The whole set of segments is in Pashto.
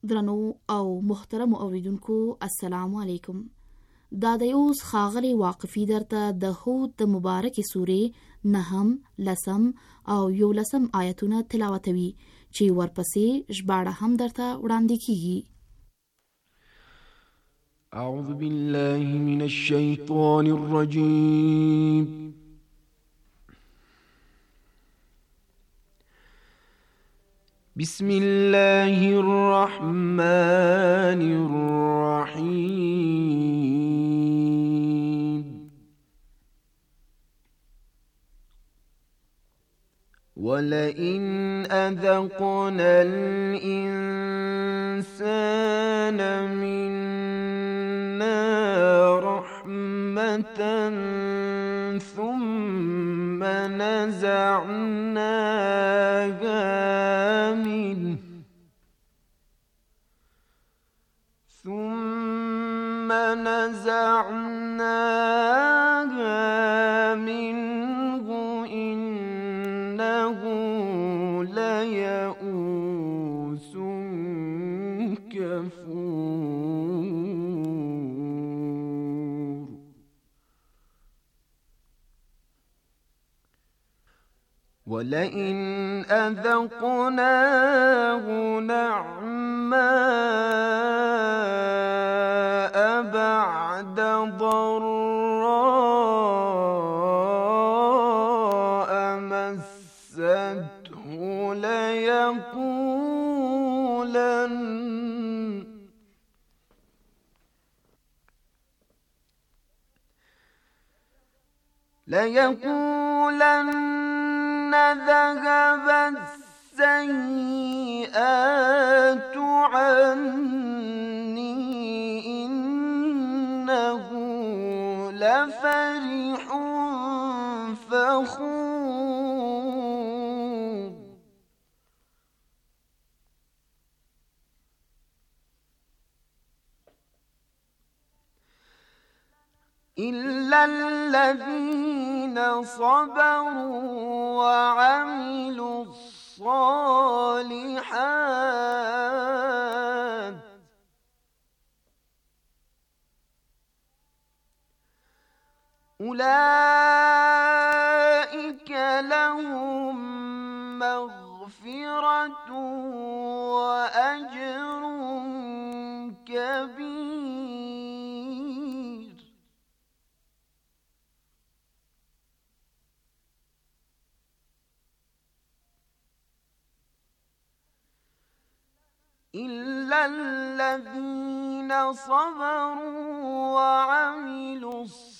درنو او محترم اوریدونکو السلام علیکم. دا د اوس خاغلی واقفي درته د هود د مبارکې سورې 9 10 او 11 آیتونه تلاوتوي چې ورپسې ژباړه هم درته وړاندې کیږي. اعوذ بالله من الشیطان الرجیم. بسم الله الرحمن الرحيم. ولئن أذقنا الإنسان منا رحمة ثم نزعناها منه إنه ليئوس كفور. ولئن أذقناه نعماء بعد ضراء مسته ليقولن ذهب السيئات عني إنه لفرح فخور. إلا الذين صبروا وعملوا الصالحات أولئك لهم مغفرة وأجر كبير. إلا الذين صبروا وعملوا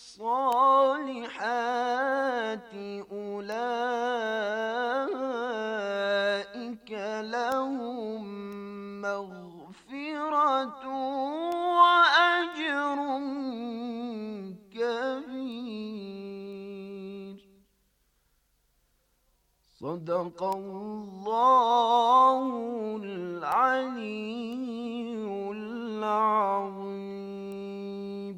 الصالحات أولئك لهم مغفرة وأجر كبير. صدق الله العلي العظيم.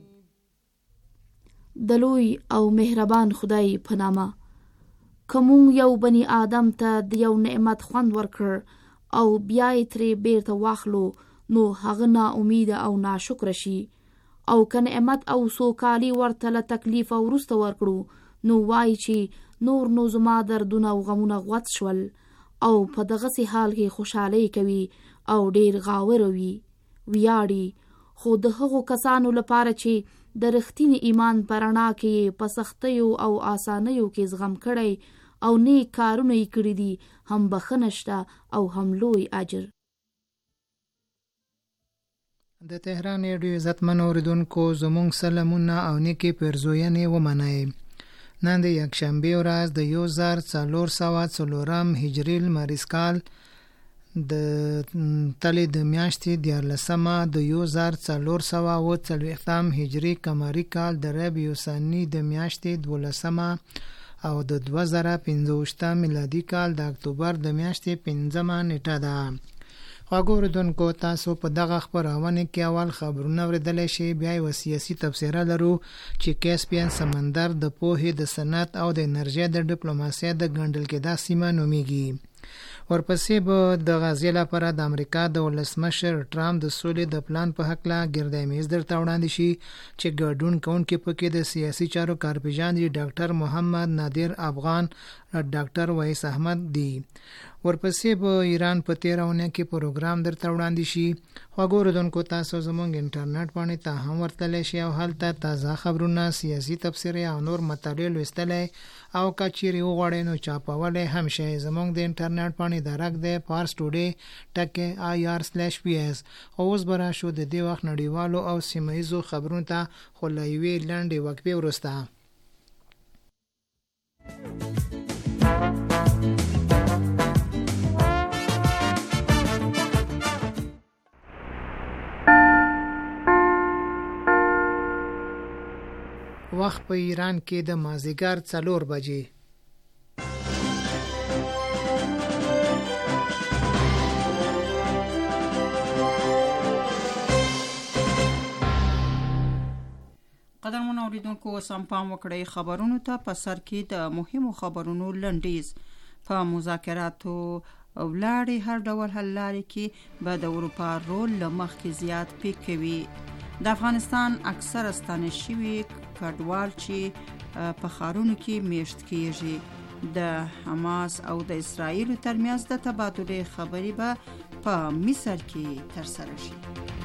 دلوی او مهربان خدای په نامه. کوم یو بنی آدم ته د یو نعمت خوند ورکړ او بیا یې ترې بیرته واخلو نو هغه نا امید او ناشکر شي، او که نعمت او سوکالي ورته له تکلیف وروسته ورکړو نو وایي چې نور نو زما دردونه او غمونه غوڅ شول، او په دغسې حال کې خوشحالي کوي او ډیر غاور وي ویاړي. خو د هغو کسانو لپاره چې د رښتیني ایمان په رڼا کې په سختیو او آسانیو کې زغم کړی او نیک کارونه یې کړي دي، هم بخښنه شته او هم لوی اجر. د تهران ریډیو عزتمن اوریدونکو زموږ سلامونه او نیکې پیرزوینې ومنئ. نن د یکشنبې ورځ د 1404 هجري لمریز کال د تلې د میاشتې 14مه د 1440 هجري قمري کال د ربیع الثاني د میاشتې 12مه او د 2015 میلادي کال د اکتوبر د میاشتې 5مه نیټه ده. خواږه تاسو په دغه خبرونه کې اول خبرونه اوریدلی شي، بیا یې سیاسي تبصره لرو چې کاسپین سمندر د پوهې د صنعت او د انرژي د ډیپلوماسۍ د ګنډل کېدا سیمه نومیږي. ورپسې به د غزې لپاره د امریکا د ولسمشر ټرامپ د سولې د پلان په حق لا ګردای میز درته وړاندې شي چې ګډون کوونکي پکې د سیاسي چارو کارپیژان دي ډاکټر محمد نادر افغان ډاکټر وحید احمد دی. ورپسې به ایران په 13 کې پروګرام درته وړاندې شي. وګورئ تاسو زموږ انټرنیټ باندې ته هم ورتلی شي او هلته تازه خبرونه، سیاسي تبصرې او نور مطالب لوستلی او که چیرې وغواړئ نو چاپولی هم شئ. زموږ د انټرنیټ باندې درک دی parstoday.ir/ps. اوس به راشو د دې وخت نړیوالو او سیمه ییزو خبرونو ته، خو له یوې لنډې وقفې وروسته. وخت په ایران کې د مازدیګر 4 بجې. قدرمن اوریدونکو سم پام وکړئ خبرونو ته. په سر کې د مهمو خبرونو لنډیز. په مذاکراتو ولاړې هر ډول حل لارې کې به د اروپا رول له مخکې زیات پیک کوي. د افغانستان اکثر ستانه شوي کډوال چې په ښارونو کې میشت کیږي. د حماس او د اسرائیل ترمنځ د تبادلې خبرې به په مصر کې ترسره شي.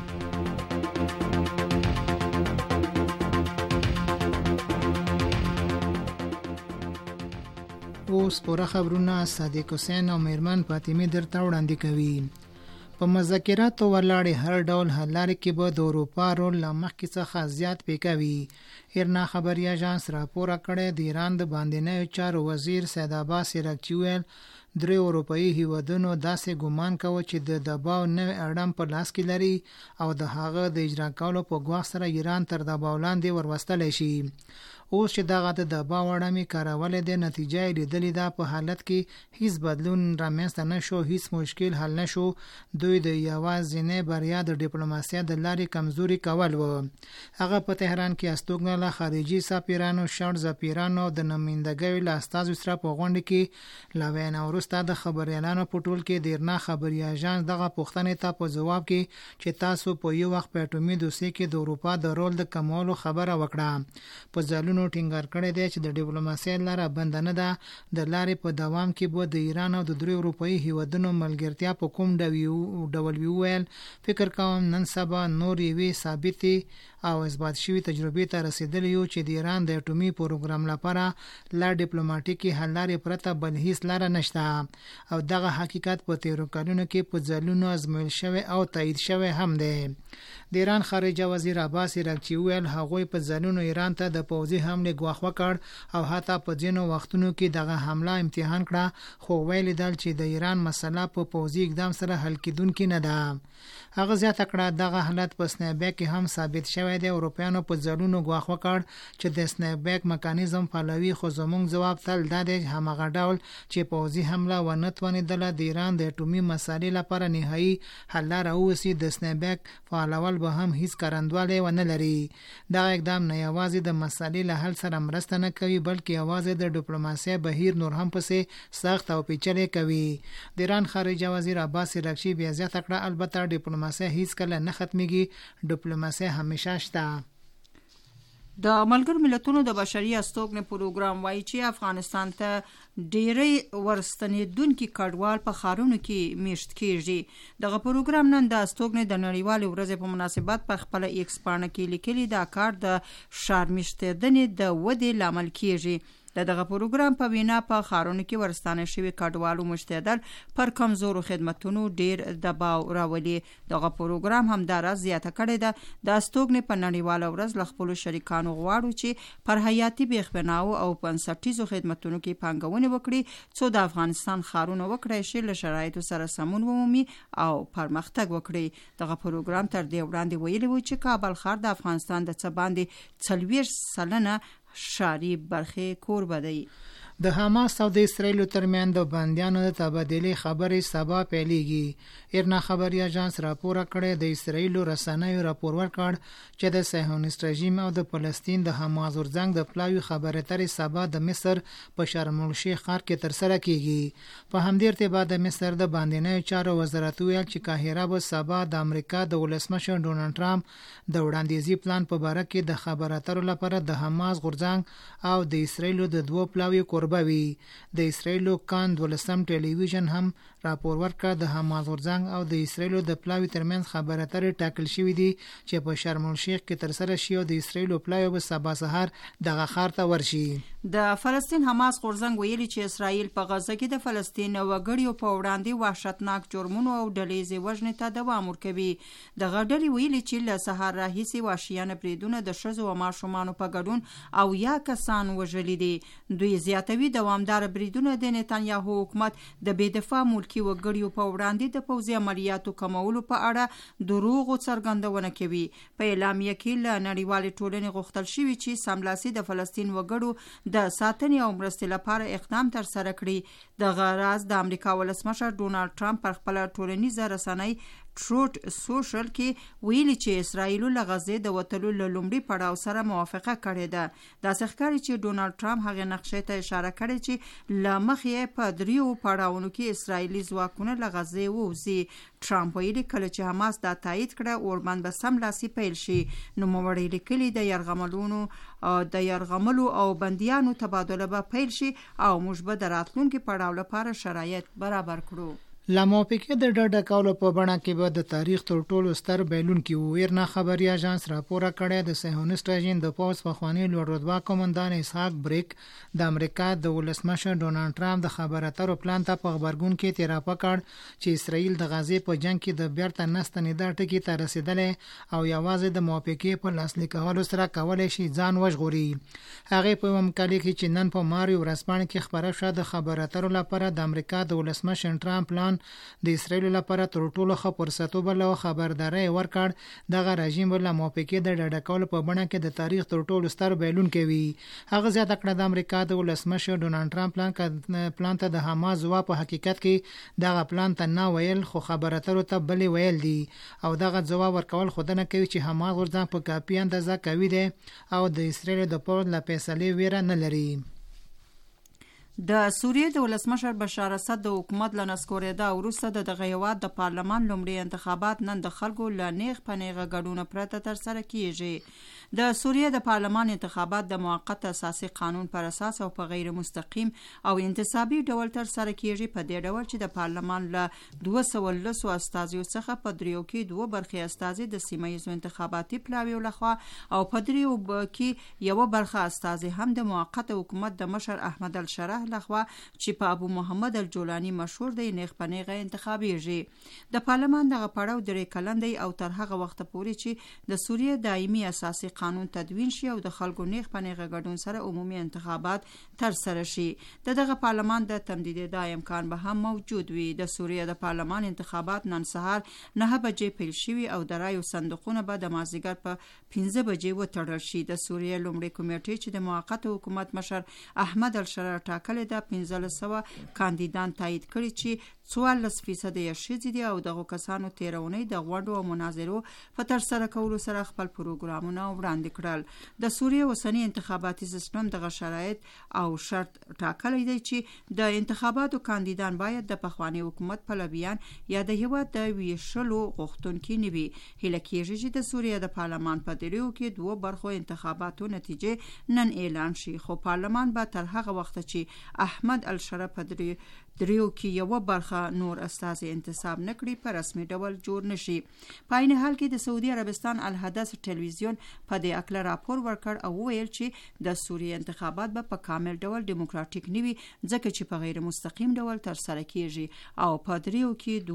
اوس پوره خبرونه صادق حسین او مېرمن فاطمه درته وړاندې کوي. په مذاکراتو ولاړې هر ډول حل لارې کې به د اروپا رول له مخکې څخه زیات پیکوي. ایرنا خبري اژانس راپور کړی د ایران د باندنیو چارو وزیر سید عباس عراقچي ویل 3 اروپאי هیوادونو داسې ګومان کوي چې د دباو نوې اړم په لاس کې لري او د هغه د اجرا کولو په ګواښ سره ایران تر دباو لاندې وروستلی شي. اوس چې دغه د دباو اړمې کارولې د نتیجه لیدلې ده، په حالت کې هیڅ بدلون رامنځته نشو، هیڅ مشکل حل نشو. دوی د یوازینۍ بریا د ډیپلوماسۍ د لارې کمزوري کول و. هغه په تهران کې استوګنه له خارجي سفیرانو، شړ سفیرانو او د نمائندګیو له استازو سره په غونډه کې لوینا وروسته د خبريالانو په ټول کې د ایرنا خبري اژانس دغه پوښتنې ته په جواب کې چې تاسو په یو وخت په اټومي دوسیه کې د اروپا د رول د کمولو خبره وکړه. په ځلونو ټینګار کړی دی چې د ډیپلوماسۍ لاره بند نه ده. د لارې په دوام کې به د ایران او د 3 اروپאי هیوادونو ملګرتیا په کوم ډول ویل. فکر کوم نن سبا نور یوې ثابتې او اثبات شوی تجربې ته رسیدلی یو چې د ایران د اټومي پروګرام لپاره لا ډیپلوماټیکي حل لارې پرته بل هیڅ لاره نشته او دغه حقیقت په تیرو کلونو کې په ځلونو ازمویل شوی او تایید شوی هم دی. د ایران خارجه وزیر عباس عراقچي ویل هغوی په ځلونو ایران ته د پوځي حمله ګواښ وکړ او حتی په ځینو وختونو کې دغه حمله امتحان کړه، خو ویل دل چې د ایران مسله په پوځي اقدام سره حل کیدونکې نه ده. هغه زیاته کړه دغه حالت په سنیپبیک کې هم ثابت شوی دی. اروپایانو په ځلونو ګواښ وکړ چې د سنیپبیک میکانیزم فعالوي، خو زموږ ځواب تل دا دی همغه ډول چې پوځي حمله ونه توانېدله د ایران د اټومي مسالې لپاره نهایي حل لاره اوسي. د سنیپبیک فعالول به هم هیڅ کارندواله ونه لري. دا اقدام نه یوازې د مسالې له حل سره مرسته نه کوي بلکې یوازې د ډیپلوماسۍ بهیر نور هم پسې سخت او پیچلې کوي. د ایران خارجه وزیر عباس عراقچي بیا زیاته کړه البته ډیپلوماسۍ هیڅ کله نه ختميږي، ډیپلوماسۍ همیشه شته. د ملګرو ملتونو د بشري استوګنې پروګرام وایي چې افغانستان ته ډېری ورستنېدونکي کډوال په ښارونو کې میشت کیږي. دغه پروګرام نن د استوګنې د نړیوالې ورځې په مناسبت په خپله ایکس پاڼه کې لیکلي دا کار د ښار میشتېدنې د ودې لامل کیږي. دغه پروګرام په وینا په ښارونو کې ورستانه شوي کډوالو مشتعدل پر کمزورو خدمتونو ډیر دباو راولي. دغه پروګرام هم دا راز زیاته کړې ده. د استوګنې په نړیواله ورځ له خپلو شریکانو غواړو چې پر حیاتي بېخبناو او بنسټیزو خدمتونو کې پانګونې وکړي څو د افغانستان ښارونه وکړای شي له شرایطو سره سمون ومومي او پرمختګ وکړي. دغه پروګرام تر دې وړاندې ویلي و چې کابل ښار د افغانستان د څه باندې 40% ښاري برخې کوربه دی. د حماس او د اسرایل ترمن د بندیانو د تبادله خبرې سبا پیلېږي. ایرنا خبري اژانس راپور کړی د اسرایل رسنیو راپور ورکړ چې د صهیونیست رژیم او د فلسطین د حماس ورځنګ د پلاوی خبرې ترې سبا د مصر په شرم الشیخ ښار کې ترسره کیږي. په همدې ارتباط د مصر د باندنیو چارو وزارت ویل چې قاهره به سبا د امریکا د ولسمشر ډونالد ټرمپ د وړاندیزي پلان په باره کې د خبرو اترو لپاره د حماس غورځنګ او د اسرایل د دوه پلاوی قربوي. د اسرایل کان 12 ټلویزیون هم راپور ورکړ د حماس غورځنګ او د اسرایل د پلاوی ترمنځ خبرو اترې ټاکل شوې دي چې په شرم الشیخ کې ترسره شي او د اسرایل پلاوی به سبا سحر دغه ښار ته ورشي. د فلسطین حماس غورځنګ ویلي چې اسرایل په غزه کې د فلسطین وګړیو په وړاندې وحشتناک جرمونو او ډلېزې وژنې ته دوام ورکوي. دغه ډلې ویلي چې له سهار راهیسې وحشیانه بریدونه د ښځو او ماشومانو په ګډون او یا کسان وژلي دي. دوی زیاتوي دوامدار بریدونه د نتانیاهو حکومت د بې دفاع ملکي وګړیو په وړاندې د پوځي عملیاتو کمولو په اړه دروغ څرګندونه کوي. په اعلامیه کې له نړیوالې ټولنې غوښتل شوي چې سملاسي د فلسطین وګړو د ساتنې او مرستې لپاره اقدام ترسره کړي. دغه راز د امریکا ولسمشر ډونالد ټرمپ پر خپل ټولنیزه رسنۍ ټروت سوشل کې ویلي چې اسرایل له غزې د وټلو له لومړي پړاو سره موافقه کړې ده. داسې ښکاري چې ډونالد ټرمپ هغه نقشې ته اشاره کړې چې له مخې په دریو پړاوونو کې اسرایلي ځواکونه له غزې ووځي. ټرمپ ویلي کله چې حماس دا تایید کړه اوربند به سملاسي پیل شي. نوموړی لیکلي د یرغملو او بندیانو تبادله به پیل شي او موږ به د راتلونکي پړاو لپاره شرایط برابر کړو. لاموپیکې د ډډه کولو په بڼه کې به د تاریخ تر ټولو ستر بایلونکي وو. ایرنا خبري اژانس راپور کړی د صهیونیست رژیم د پوځ پخوانی لوړ رتبه قومندان اسحاق بریک د امریکا د ولسمشر ډونالد ټرمپ د خبرو اترو پلان ته په خبرګون کې اعتراف وکړ چې اسرائیل د غزې په جنگ کې د بیرته نستنیدا ټکي ته رسیدلې او یوازې د موافقې په لاسلیک کولو سره کولای شي ځان وژغوري. هغه په ممکلي کې چې نن په ماري ورځپاڼه کې خبره شوه د خبرو اترو لپاره د امریکا د ولسمشر ټرمپ پلان د اسرائیل لپاره تر ټولو ښه فرصتو بل خبرداري ورکړ. دغه رژیم ول موافقې د ډډه کولو په بڼه کې د تاریخ تر ټولو ستر بایلونکی وي. هغه زیاته کړه د امریکا د ولسمشر ډونالد ټرمپ پلان ته د حماس ځواب په حقیقت کې دغه پلان ته نه ویل خو خبرو اترو ته بلې ویل دي او دغه ځواب ورکول خو نه کوي چې حماس ورځ په کافي اندازه کوي دي او د اسرائیل د پوځ له فیصلې ویره نه لري. د سوریې د ولسمشر بشار اسد د حکومت له نسکورېدا وروسته دغه هیواد د پارلمان لومړي انتخابات نن د خلکو له نیغ په نیغه ګډون پرته ترسره کیږي. د سوریې د پارلمان انتخابات د موقت اساسي قانون پر اساس او په غیر مستقیم او انتصابي ډول ترسره کیږي. په دې ډول چې د پارلمان له 210 استازیو څخه په دریو کې دوه برخې استازي د سیمه‌ییزو انتخاباتي پلاویو لخوا او په دریو کې یو برخه استازي هم د موقت حکومت د مشر احمد الشرح لخوا چې په ابو محمد الجولانی مشهور دی نیغ په نیغه انتخابیږي. د پارلمان دغه پړاو درې کلن دی او تر هغه وخت پورې چې د سوریې دایمي اساسي قانون تدوین شي او د خلکو نیغ په نیغه ګډون سره عمومي انتخابات ترسره شي. دغه پارلمان د تمدید امکان به هم موجود وي. د سوریې د پارلمان انتخابات نن سهار 9 بجې پیل شوي او د رایو صندوقونه به د مازدیګر په 15 بجې وتړل شي. د سوریې لومړی کمیټې چې د موقت حکومت مشر احمد الشرح ټاکل د 1500 کاندیدان تایید کړي چې 14% یې ښځې دي او دغه کسانو تیرونی د غونډو او مناظرو په ترسره کولو سره خپل پروګرامونه وړاندې کړل. د سوریې اوسنی انتخاباتي سیستم دغه شرایط او شرط ټاکلی دی چې د انتخاباتو کاندیدان باید د پخوانی حکومت پلویان یا د هیواد د ویشلو غوښتونکي نه وي. هیله کېږي چې د سوریې د پارلمان په دریو کې دوه برخو انتخاباتو نتیجې نن اعلان شي خو پارلمان به تر هغه وخت چې احمد الشرح په دریو کې یو برخه نور استازي انتصاب نکړي په رسمي ډول جوړ نشي. په عین حال کې د سعودي عربستان الحدث ټلویزیون په دې اړه راپور ورکړ او ویل چې د سوریې انتخابات به په کامل ډول دیموکراتیک نه وي ځکه چې په غیر مستقیم ډول ترسره کیږي او په دریو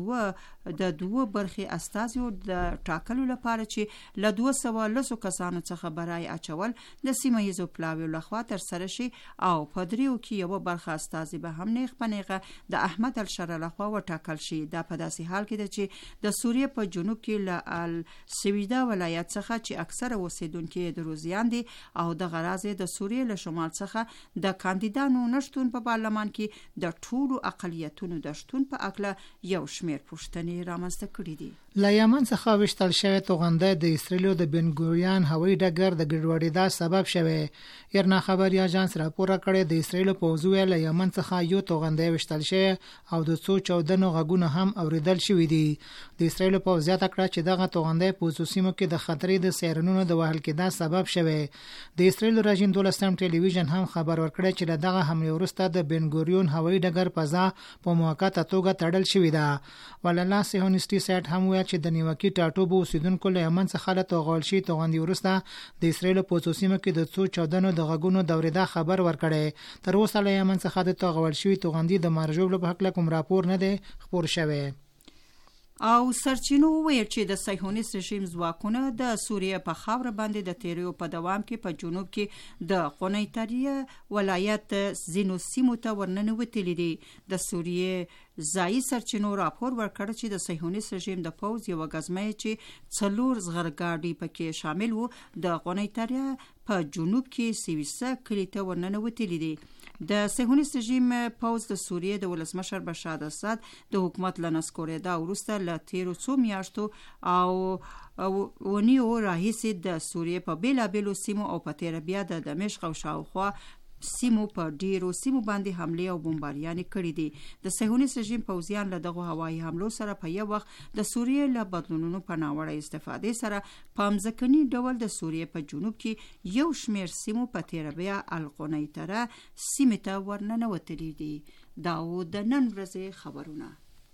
کې دوه برخې استازي د ټاکلو لپاره چې له 210 کسانو څخه برای اچول د سیمه‌ییزو پلاویو لخوا ترسره شي او په دریو کې یو برخه استازي به هم نیغ په نیغه د احمد الشرا لخوا وټاکل شي. دا په داسې حال کې ده چې د سوریې په جنوب کې له السویدا ولایت څخه چې اکثره اوسیدونکي دروزیان دي او د غراض د سوریې له شمال څخه د کاندیدانو نشټون په پارلمان کې د ټولو اقلیتونو د شتون په اړه یو شمېر پوښتنې رامنځته کړې دي. له یمن څخه وشتل شوی توغنده د اسرائیل د بن ګوریان هوایي ډګر د ګډوډۍ سبب شوی. ایرنا خبري اژانس راپور کړی د اسرائیل پوځ له یمن څخه یو توغنده وشتل شوی او د څو چاودنو غږونه هم اوریدل شوی دي. د اسرائیل پوځ زیاته کړه چې دغه توغنده په خصوصیمو کې د خطرې د سیرنونو د وهل کېدا سبب شوی. د اسرائیل رژیم 12 ټلویزیون هم خبر ورکړی چې دغه حمله وروسته د بن ګوریون هوایي ډګر فضا په موقته توګه تړل شوی ده. ولله صهیونیستي سایت هم وایي چې د نیوکي ټاټوبو اوسیدونکو له یمن څخه له توغول شي توغندي وروسته د اسرائیل په خصوصیمو کې د څو چاودنو د غږونو دورېدا خبر ورکړی. تر اوسه له یمن څخه د توغول شوی توغندي د مرجوب په حق کوم راپور نه دی خبر شوی. او سرچینو ویل چې د صهیونیست رژیم ځواکونه د سوریې په خاوره باندې د تیریو په دوام کې په جنوب کې د قونیتاریه ولایت زینو سیمو ته ورننوتلي دي. د سوریې ځایي سرچینو راپور ورکړ چې د صهیونیست رژیم د پوځ یو غزمه چې 4 زغرګاډي پکې شامل وو د قونیتاریه په جنوب کې سویسه کلی ته ورننوتلي دي. د صهیونیست رژیم پوځ د سوریې د ولسمشر بشار اسد د حکومت لنسکورېدا وروسته له تیرو څو میاشتو او ونیو راهیسې د سوریې په بیلابیلو سیمو او په تیره بیا د دمشق او شاوخوا سیمو په ډیرو سیمو باندې حمله او بمباریانې کړې دي. د صهیونیست رژیم پوځیان له دغه هوایي حملو سره په یو وخت د سوریې له بدلونونو په ناوړه استفادې سره په مځکني ډول د سوریې په جنوب کې یو شمېر سیمو په تیره بیا القونیتره سیمې ته ورننوتلي دي. دا و د نن ورځې خبرونه.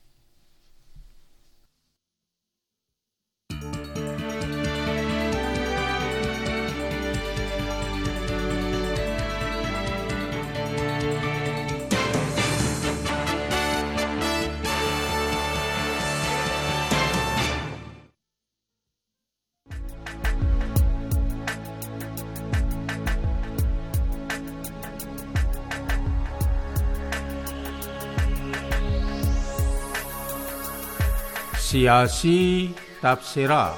سیاسی تبصره.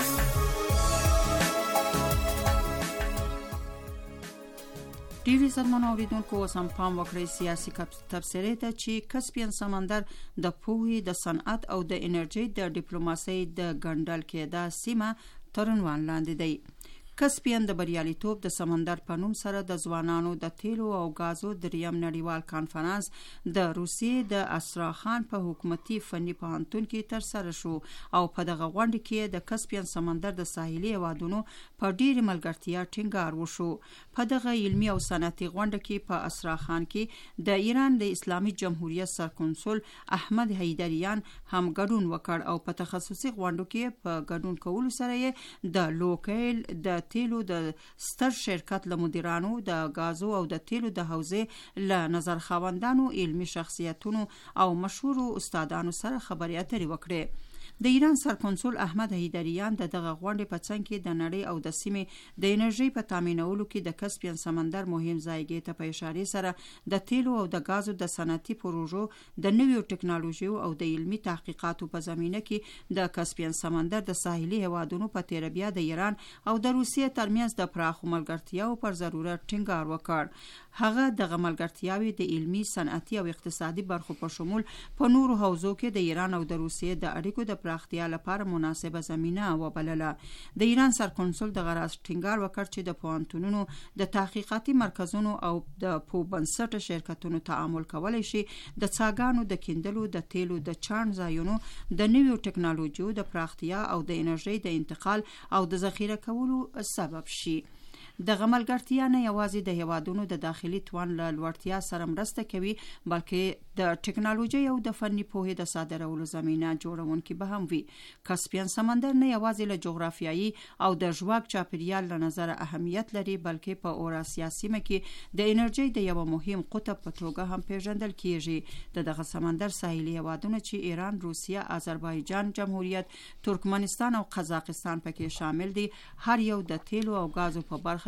ډیری زمونږ اوریدونکو اوس هم پام وکړئ سیاسي تبصرې ته چې کسپین سمندر د پوهې د صنعت او د انرژي د ډیپلوماسۍ د ګنډل کېدا سیمه تر عنوان لاندې دی. کسپین د بریالیتوب د سمندر په نوم سره د ځوانانو د تیلو او غازو دریم نړیوال کانفرنس د روسیې د استراخان په حکومتي فني پوهنتون کې تر سره شو او په دغه غونډه کې د کسپین سمندر د ساحلي هیوادونو په ډیره ملګرتیا ټینګار وشو. په دغه علمي او صنعتي غونډه کې په استراخان کې د ایران د اسلامي جمهوریت سرکنسول احمد حیدریان هم ګډون وکړ او په تخصصي غونډو کې په ګډون کولو سره د لوکیل د تیلو د ستر شرکت له مدیرانو د غازو او د تیلو د حوزې له نظر خواندانو علمي شخصیتونو او مشهورو استادانو سره خبرې اترې وکړې. د ایران سرکنسول احمد حیدریان د دغه غونډې په څنګ کې د نړۍ او د سیمې د انرژي په تامینولو کې د کسپین سمندر مهم ځایګي ته په اشاره سره د تیلو او د غازو د صنعتي پروژو د نویو ټکنالوژیو او د علمي تحقیقاتو په زمینه کې د کسپین سمندر د ساحلي هیوادونو په تیر بیا د ایران او د روسیې ترمنځ د پراخو ملګرتیاو پر ضرورت ټینګار وکړ. هغه دغه ملګرتیاوې د علمي صنعتي او اقتصادي برخو په شمول په نورو حوزو کې د ایران او د روسیې د اړیکو د پراختیا لپاره مناسبه زمینه وبلله. د ایران سرکنسول د غرض ټینګار وکړ چې د پوهنتونونو د تحقیقاتي مرکزونو او د پوبنسټ شرکتونو تعامل کولای شي د څاګانو د کیندلو د تیلو د چاڼ ځایونو د نویو ټکنالوژیو د پراختیا او د انرژي د انتقال او د ذخیره کولو سبب شي. دغه ملګرتیا نه یوازې د هیوادونو د داخلي توان له لوړتیا سره مرسته کوي بلکې د ټکنالوژي او د فني پوهې د صادرولو زمینه جوړونکي به هم وي. کسپین سمندر نه یوازې له جغرافیایي او د ژواک چاپیریال له نظر اهمیت لري بلکې په اوراسیا سیمه کې د انرژي د یو مهم قطب په توګه هم پیژندل کیږي. دغه سمندر ساحلي هیوادونه چې ایران، روسیه، آذربایجان جمهوریت، ترکمنستان او قزاقستان پکې شامل دي هر یو د تیلو او غازو په برخه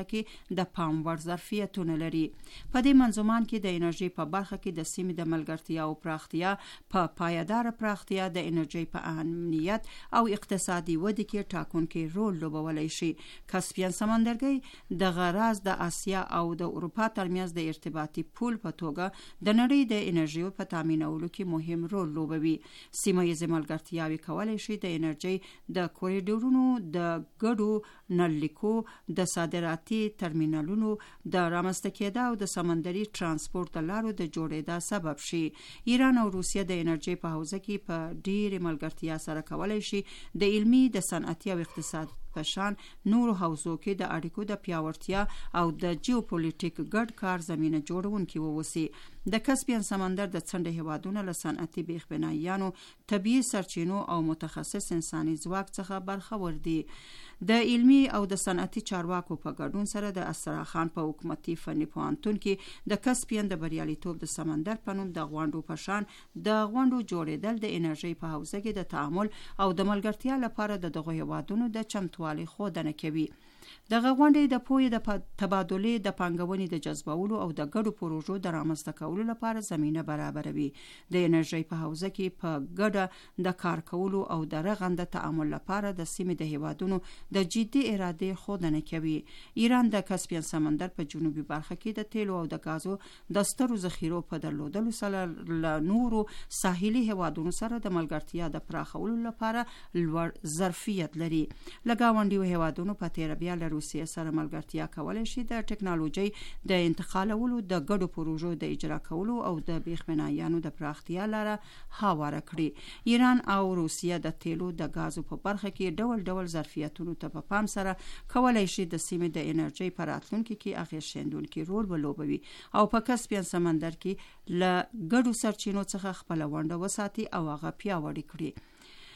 برخه کې د پام وړ ظرفیتونه لري. په دې منظومان کې د انرژي په برخه کې د سیمې د ملګرتیا او پراختیا په پایدار پراختیا د انرژي په امنیت او اقتصادي ودې کې ټاکونکي رول لوبولی شي. کاسپین سمندرګي د غراز د آسیا او د اروپا ترمنځ د ارتباطي پول په توګه د نړۍ د انرژي په تامینولو کې مهم رول لوبوي. سیمه ییزې ملګرتیاوې کولی شي د انرژي د کوریډورونو، د ګډو نللیکو، د صادراتي ترمینالونو د رامنځته کېدا او د سمندري ترانسپورت د لارو د جوړېدا سبب شي. ایران او روسیه د انرژي په حوزه کې په ډېرې ملګرتیا سره کولی شي د علمي، د صنعتي او اقتصاد په شان نورو حوزو کې د اړیکو د پیاوړتیا او د جیوپولیټیک ګډ کار زمینه جوړونکي ووسی. د کاسپین سمندر د څنډې هیوادونه له صنعتي بېخبنایانو، طبیعي سرچینو او متخصص انساني ځواک څخه برخور دي. د علمي او د صنعتي چارواکو په ګډون سره د اسرا خان په حکومتي فني پوهنتون کې د کاسپین د بریالیتوب د سمندر په نوم د غونډو په شان د غونډو جوړېدل د انرژي په حوزه کې د تعامل او د ملګرتیا لپاره د دغو هیوادونو د چمتووالي ښودنه کوي. دغه غونډې د پوهې د تبادلې، د پانګونې د جذبولو او د ګډو پروژو د رامنځته کولو لپاره زمینه برابروي. د انرژي په حوزه کې په ګډه د کار کولو او د رغنده تعامل لپاره د سیمې د هیوادونو د جدي ارادې ښودنه کوي. ایران د کاسپین سمندر په جنوبي برخه کې د تیلو او د ګازو د سترو ذخیرو په درلودلو سره له نورو ساحلي هیوادونو سره د ملګرتیا د پراخولو لپاره لوړ ظرفیت لري. له ګاونډیو هیوادونو په تېره بیا له روسیې سره ملګرتیا کولی شي د ټکنالوژۍ د انتقالولو، د ګډو پروژو د اجرا کولو او د بېخبنایانو د پراختیا لاره هواره کړي. ایران او روسیه د تیلو د ګازو په برخه کې ډول ډول ظرفیتونو ته په پام سره کولی شي د سیمې د انرژۍ په راتلونکي کې اغېز ښندونکي رول ولوبوي او په کاسپین سمندر کې له ګډو سرچینو څخه خپله ونډه وساتي او هغه پیاوړې کړي.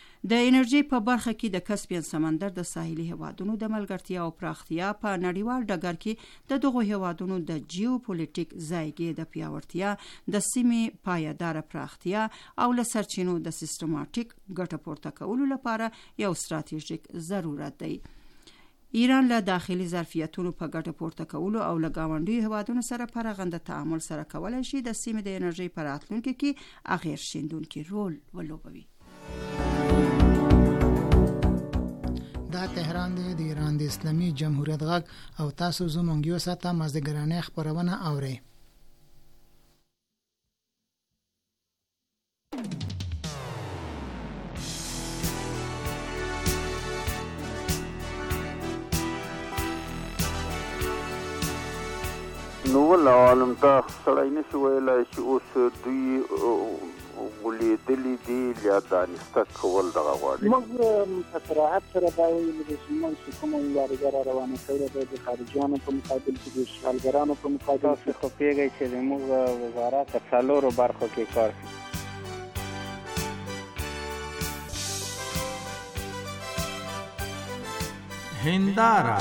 د انرژي په برخه کې د کاسپین سمندر د ساحلي هیوادونو د ملګرتیا او پراختیا په نړیوال ډګر کې د دغو هیوادونو د جیوپولیټیک ځایګي د پیاوړتیا، د سیمې پایدار پراختیا او له سرچینو د سیستماتیک ګټه پورته کولو لپاره یو ستراتیژیک ضرورت دی. ایران له داخلي ظرفیتونو په ګټه پورته کولو او له ګاونډیو هیوادونو سره په رغنده تعامل سره کولی شي د سیمې د انرژۍ په راتلونکي کې اغېز ښندونکي رول ولوبوي. دا تهران دی د ایران د اسلامي جمهوریت غږ او تاسو زموږ یو ساعته مازدیګرانه خبرونه اورئ. نو ول عالم ته سړی نشي ویلای چې اوس دوی ولیدلی دي یا دانسته کول دغه غواړي. موږ په صراحت سره دا وایو چې موږ کومه مبارزه روانه کړې ده د خارجیانو په مقابل کې، د اشغالګرانو په مقابل کې. خو پیږی چې زموږ وزارت په څلورو برخو کې کار کوي. هنداره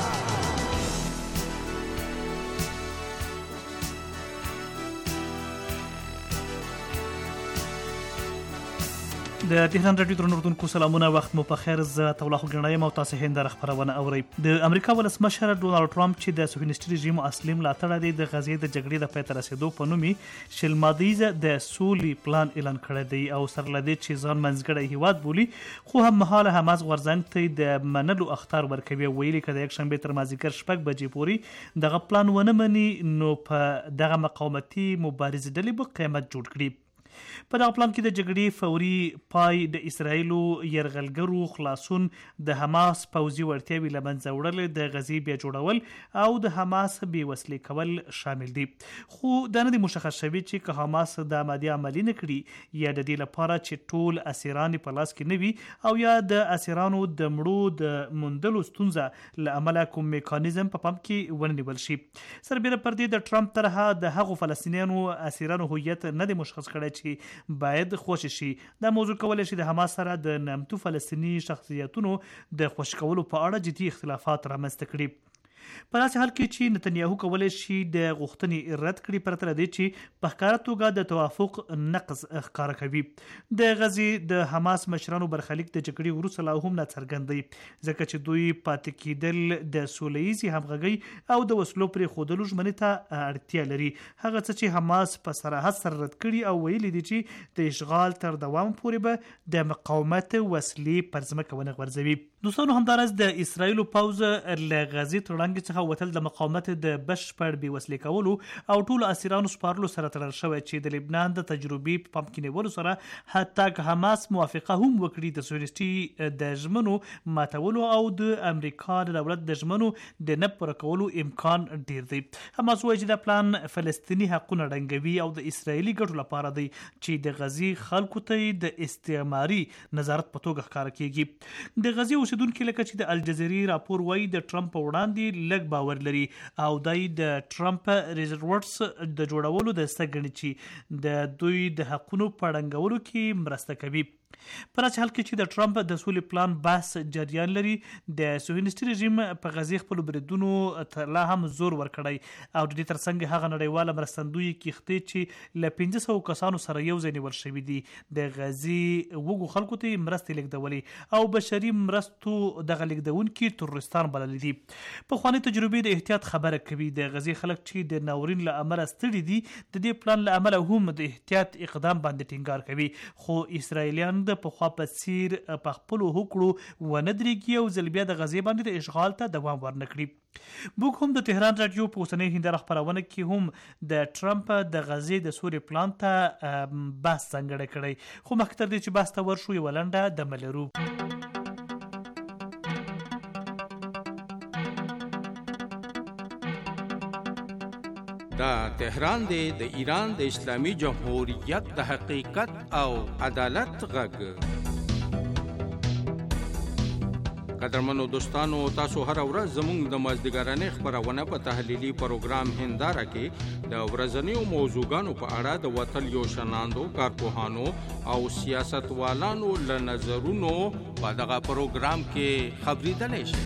د تهران رادیو درنوردونکو سلامونه، وخت مو په خیر. زه تولا خو ګڼایم او تاسو هنداره خبرونه اورئ. د امریکا ولسمشر ډونالډ ټرمپ چې د صهیونیستي رژیم اصلي ملاتړی دی، د غزې د جګړې د پای ته رسېدو په نوم یې شل مادیزه د سولې پلان اعلان کړی دی او سره له دې چې ځان منځګړی هیواد بولي، خو هم مهاله حماس غورځنګ ته د منلو اخطار ورکوي. ویلي که د یکشنبې تر مازدیګر 6 بجې پورې دغه پلان ونه مني نو په دغه مقاومتي مبارزې ډلې به قیامت جوړ کړي. په دغه پلان کې د جګړې فوري پای، د اسرائیلو یرغلګرو خلاصون، د حماس پوځي وړتیاوې له منځه وړل، د غزې بیا جوړول او د حماس بې وسلې کول شامل دي. خو دا نه دي مشخص شوي چې که حماس د آمادي عملي نه کړي یا د دې لپاره چې ټول اسیران په لاس کې نه وي او یا د اسیرانو د مړو د موندلو ستونزه له امله کوم میکانیزم په پام کې ونیول شي. سربیره پر دې د ټرمپ طرحه د هغو فلسطینیانو اسیرانو هویت نه دی مشخص کړی چې باید خوشی شي. دا موضوع کولی شي د حماس سره د نامتو فلسطیني شخصیتونو د خوشی کولو په اړه جدي اختلافات رامنځته کړي. په داسې حال کې چې نتنیاهو کولی شي د غوښتنې رد کړي پرته له دې چې په ښکاره توګه د توافق نقض ښکاره کوي. د غزې د حماس مشرانو برخلیک د جګړې وروسته لا هم ناڅرګند دی ځکه چې دوی پاتې کېدل د سوله ییزې همغږۍ او د وسلو پرېښودلو ژمنې ته اړتیا لري. هغه څه چې حماس په صراحت سره رد کړي او ویلي دي چې د اشغال تر دوام پورې به د مقاومت وسلې پر ځمکه ونه غورځوي. دوستانو، همداراز د اسرائیلو پوځ له غزې تر وړاندې څخه وتل د مقاومت د بشپړ بې وسلې کولو او ټولو اسیرانو سپارلو سره تړل شوی چې د لبنان د تجربې په پام کې نیولو سره حتی که حماس موافقه هم وکړي د صهیونیستي د ژمنو ماتولو او د امریکا د دولت د ژمنو د نه پوره کولو امکان ډیر دی. حماس وایي چې دا پلان فلسطیني حقونه ړنګوي او د اسرائیلي ګټو لپاره دی چې د غزې خلکو ته د استعماري نظارت په توګه ښکاره کیږي. د غزې اوسیدونکي لکه چې د الجزیرې راپور وایي د ټرمپ په وړاندې لږ باور لري او دای د ټرمپ ریزورټس د جوړولو د ستګنې چې د دوی د حقونو په ړنګولو کې مرسته کوي. په داسې حال کې چې د ټرمپ د سولې پلان بحث جریان لري، د صهیونیستي رژیم په غزې خپلو بریدونو لا هم زور ورکړی او د دې ترڅنګ هغه نړیواله مرستندویي کښتۍ چې له 500 کسانو سره یو ځای نیول شوي دي د غزې وږو خلکو ته مرستې لیږدولې او بشري مرستو دغه لیږدونکي تروریستان بللي دي. پخوانۍ تجربې د احتیاط خبره کوي. د غزې خلک چې د ناورین له امله ستړي دي د دې پلان له امله هم د احتیاط اقدام باندې ټینګار کوي، خو اسرائیلیان د پخوا په څیر په خپلو هوکړو ونه درېږي او ځل بیا د غزې باندې د اشغال ته دوام ورنه کړي. موږ هم د تهران راډیو په اوسنۍ هنداره خپرونه کې هم د ټرمپ د غزې د سولې پلان ته بحث ځانګړی کړی، خو مخکې تر دې چې بحث ته ورشو یوه لنډه دمه لرو. دا تهران دی د ایران د اسلامي جمهوریت د حقیقت او عدالت غږ. قدرمنو دوستانو، تاسو هر ورځ زموږ د مازدیګرانۍ خپرونه په تحلیلي پروګرام هنداره کې د ورځنیو موضوعګانو په اړه د وتل یو شناندو کارپوهانو او سیاستوالانو له نظرونو په دغه پروګرام کې خبرېدلی شئ.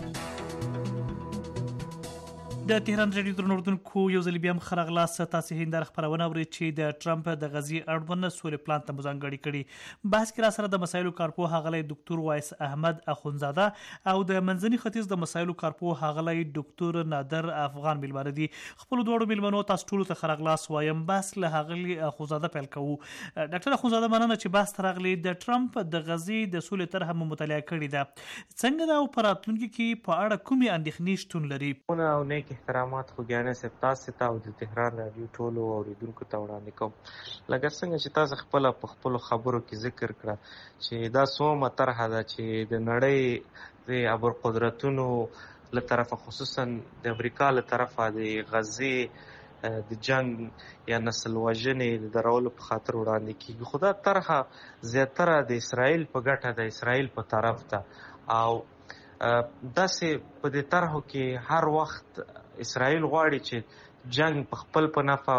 د تهران راډیو درنو اردوونکو یو ځل بیا هم ښه راغلاست. تاسې هنداره خپرونه اورئ چې د ټرمپ د غزې اړوند سولې پلان ته مو ځانګړي کړي. بحث کې را سره د مسایلو کارپوه ښاغلی ډاکټر وایس احمد اخونزاده او د منځني ختیځ د مسایلو کارپوه ښاغلی ډاکټر نادر افغان میلمانه دي. خپلو دواړو میلمنو تاسو ټولو ته ښه راغلاست وایم. بحث له ښاغلي اخونزاده پیل کوو. ډاکټر اخونزاده، مننه چې بحث ته راغلي. د ټرمپ د غزې د سولې طرحه مو مطالعه کړې ده. څنګه ده او په راتلونکي کې په اړه کومې اندېښنې شتون لري؟ احترامات خو ګیانه صاحب تاسو ته او د تهران راډیو ټولو اوریدونکو ته وړاندې کوم. لکه څنګه چې تاسو خپل په خپل خبرو کې ذکر کړه چې دا څومره طرحه ده چې د نړۍ د ابرقدرتونو له طرفه، خصوصا د امریکا له طرفه د غزې د جنگ یا نسل وژنې د درولو په خاطر وړاندې کیږي. خو دا طرحه زیاتره د اسرائیل په ګټه د اسرائیل په طرف ته او داسې په دې طرحو کې هر وخت اسرائیل غواړي چې جنگ په خپل په نفع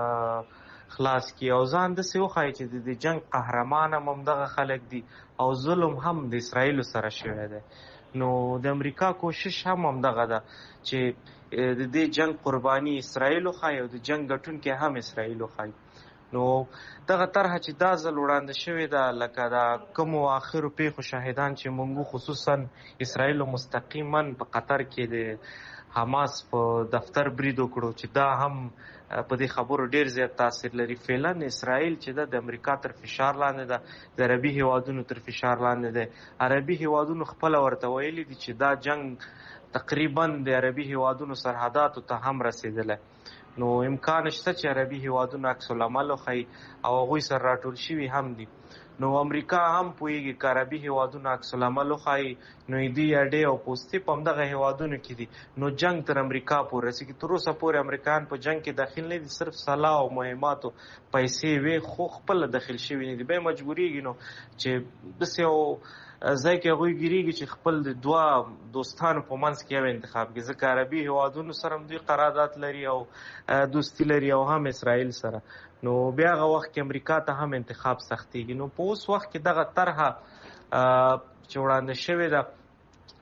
خلاص کی او ځان داسې وښایي چې د جنگ قهرمان هم دغه خلک دي او ظلم هم د اسرائیل سره شوی دی. نو د امریکا کوشش هم دغه ده چې د دې جنگ قرباني اسرائیل وښایي او د جنگ ګټونکي هم اسرائیل وښایي. نو دغه طرحه چې دا ځل وړاندې شوې ده، لکه دا کومو آخرو پیښو شاهدان چې موږ خصوصا اسرائیل مستقیما په قطر کې د حماس په دفتر برید وکړو چې دا هم په دې خبرو ډیر زیات تاثیر لري. فعلا اسرائیل چې د امریکا تر فشار لاندې ده، د عربي هیوادونو تر فشار لاندې ده. عربي هیوادونو خپل ورته ویلي دي چې دا جنگ تقریبا د عربي هیوادونو سرحداتو ته هم رسیدلی. نو امکان شته چې عربي هیوادونو عکس العمل وښیي او هغوی سره راټول شوي هم دي. نو امریکا هم پوهیږي که عربي هیوادونو عکس العمل وښیي نو ایدي اډې او پوستې په همدغه هیوادونو کې دي. نو جنگ تر امریکا پورې رسېږي. تر اوسه پورې امریکایان په جنگ کې داخل نه دي، صرف سلاح او مهماتو پیسې وې خو خپله داخل شوي نه دي. بیا مجبورېږي نو چې داسې یو ځای کې هغوی ګیرېږي چې خپل د دوه دوستانو په منځ کې یو انتخاب کړي، ځکه عربي هیوادونو سره هم دوی قرارداد لري او دوستي لري او هم اسرائیل سره. نو بیا هغه وخت کې امریکا ته هم انتخاب سختېږي. نو په اوس وخت کې دغه طرحه چې وړاندې شوې ده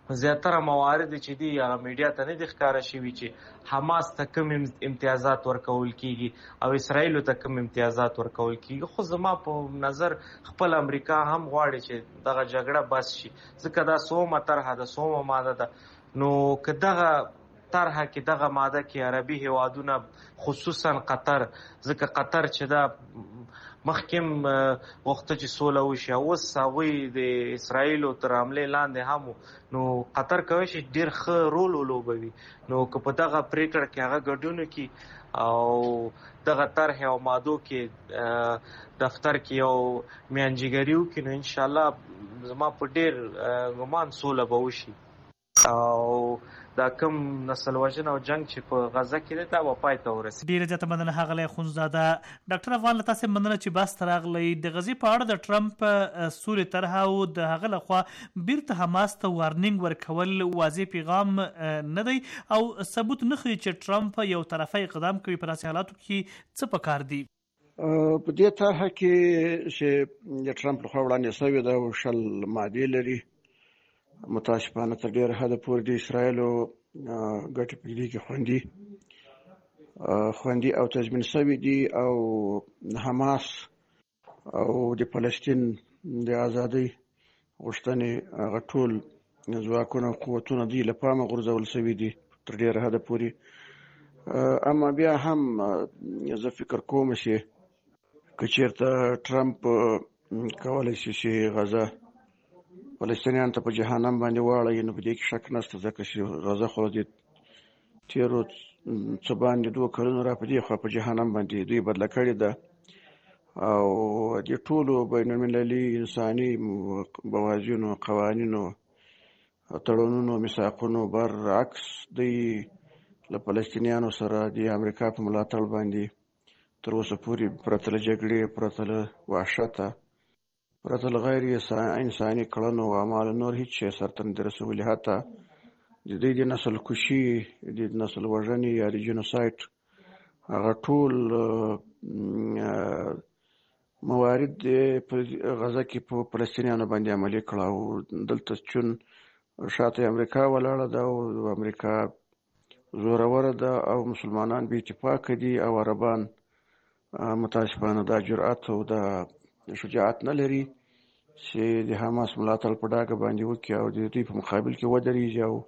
زیاتره موارد چې دی هغه میډیا ته نه دي ښکاره شوي چې حماس ته کوم امتیازات ورکول کیږي او اسرائیل ته کوم امتیازات ورکول کیږي. خو زما په نظر خپل امریکا هم غواړي چې دغه جګړه بس شي، ځکه دا سومه طرحه ده، سومه ماده ده. نو که دغه طرحه کې دغه ماده کې عربي هیوادونه خصوصا قطر، ځکه قطر چې دا مخکې وخت چې سوله وشي اوس هغوی د اسرائیلو تر حملې لاندې هم نو قطر کوي چې ډېر ښه رول ولوبوي. نو که په دغه پریکړه کې هغه ګډون وکړي او دغه طرح او مادو کې دفتر کې یو میانجیګري وکړي نو انشاءالله زما په ډېر ګمان سوله به وشي او دا کوم نسل وژنه او جنگ چې په غزه کې دی دا به پای ته ورسي. ډیره زیاته مننه ښاغلی اخندزاده. ډاکټر افغان له تاسې مننه چې بحث ته راغلی. د غزې په اړه د ټرمپ سولې طرحه او د هغه لخوا بیرته حماس ته وارنینګ ورکول واضح پیغام نه دی او ثبوت نه ښیي چې ټرمپ یو طرفه اقدام کوي. په داسې حالاتو کې څه پکار دي؟ په دې طرحه کې چې د ټرمپ لخوا وړاندې شوې ده او 10 مادې لري، متاسفانه تر ډېره حده پورې د اسرائیلو ګټې په دې کې خوندي او تضمین شوي دي او حماس او د فلسطین د ازادۍ غوښتنې هغه ټول ځواکونه او قوتونه دوی له پامه غورځول شوي دي تر ډېره حده پورې. اما بیا هم زه فکر کوم چې که چېرته ټرمپ کولی شي چې غزه فلسطینیان ته په جهنم باندې واړوي نو په دې کې شک نشته، ځکه چې غزه خو د تېرو څه باندې 2 کلونو را په دې خوا په جهنم باندې دوی بدله کړې ده او د ټولو بین المللي انساني موازینو قوانینو تړونونو میثاقونو برعکس دوی له فلسطینیانو سره د امریکا په ملاتړ باندې تر اوسه پورې پرته له جګړې، پرته له وحشته، پرته له غیر انساني کړنو او اعمالو نور هیڅ شی سرته نه دي رسولي. حتی د دوی د نسل کشي، د نسل وژنې یا د جنوسایډ هغه ټول موارد په غزه کې په فلسطینیانو باندې عملي کړه او دلته چون شاته امریکا ولاړه ده او امریکا زوروره ده او مسلمانان بې اتفاقه دي او عربان متاسفانه دا جرأت او دا شجاعت نه لري چې د حماس ملاتړ په ډاګه باندې وکړي او د دوی په مقابل کې ودرېږي او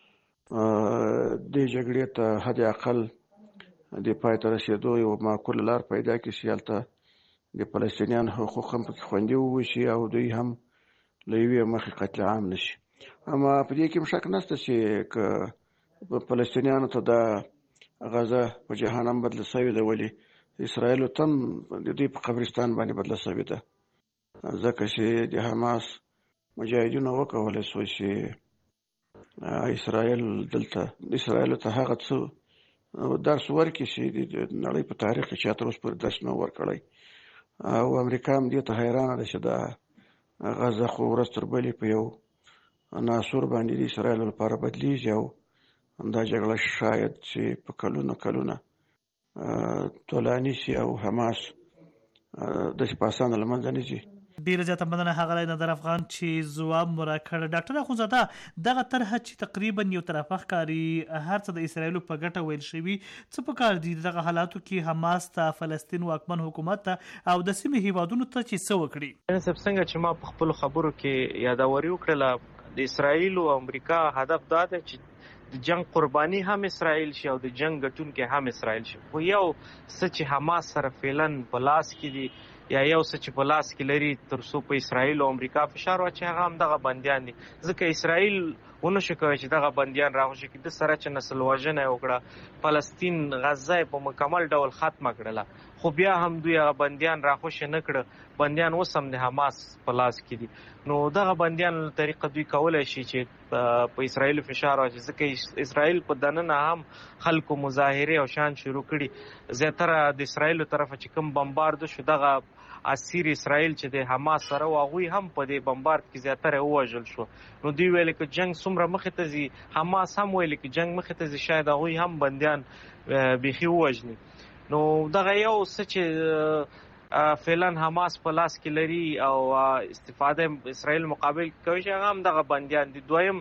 دې جګړې ته حد اقل د پای ته رسېدو یو معقوله لار پیدا کړي چې هلته د فلسطینیان حقوق هم پکې خوندي وشي او دوی هم له یوې مخې قتل عام نه شي. اما په دې کې هم شک نشته چې که فلسطینیانو ته دا غزه په جهنم بدله شوې ده، ولې اسرائیل تم د دې په قبرستان باندې بدله شوې ده، ځکه چې د حماس مجاهدینو وکولی شو چې اسرائیل ته هغه څه درس ورکړي چې د نړۍ په تاریخ کې چا تر اوسه پورې درس نه ورکړی او امریکا هم دې ته حیرانه ده چې دا غزه خو ورځ تر بلې په یو ناسور باندې د اسرائیل لپاره بدلیږي او دا جګړه شاید چې په کلونه طولاني شي او حماس داسې په اسانه له منځه نه ځي. ډیره زیاته مننه ښاغلی نادر افغان چې ځواب مو راکړ. ډاکټر اخندزاده دغه طرحه چې تقریبا یو طرفه ښکاري هر څه د اسرائیلو په ګټه ویل شوي، څه پکار دي دغه حالاتو کې حماس ته، فلسطین واکمن حکومت ته او د سیمې هیوادونو ته چې څه وکړي؟ څنګه چې ما په خپلو خبرو کې یادوري وکړله د اسرائیل او امریکا هدف دا دی چې د جنگ قرباني هم اسرائیل شي او د جنگ ګټونکي هم اسرائیل شي. خو یو څه چې حماس سره فعلا په لاس کې دي یا یو څه چې په لاس کې لري تر څو په اسرائیل او امریکا فشار واچي هغه هم دغه بندیان دي، ځکه اسرائیل ونه شي کولی چې دغه بندیان راغوشي کې د سره چې نسل وژنه یې وکړه، فلسطین غزه په مکمل ډول ختمه کړله، خو بیا هم دوی هغه بندیان راخوشي نه کړه. بندیان اوس هم د حماس په لاس کې دي. نو دغه بندیان له طریقه دوی کولی شي چې په اسرائیل فشار واچي، ځکه اسرائیل په دننه هم خلکو مظاهرې او شان شروع کړي. زیاتره د اسرائیلو طرفه چې کوم بمبارد شو دغه اسیر اسرائیل چې د حماس سره هغوی هم په دې بمبارد کې زیاتره ووژل شو. نو دوی ویل چې جنگ څومره مخې ته ځي، حماس هم ویل چې جنگ مخې ته ځي، شاید هغوی هم بندیان بیخي ووژني. نو دغه یو څه چې فعلا حماس په لاس کې لري او استفاده اسرائیل مقابل کوي چې هغه هم دغه بندیان دي. دویم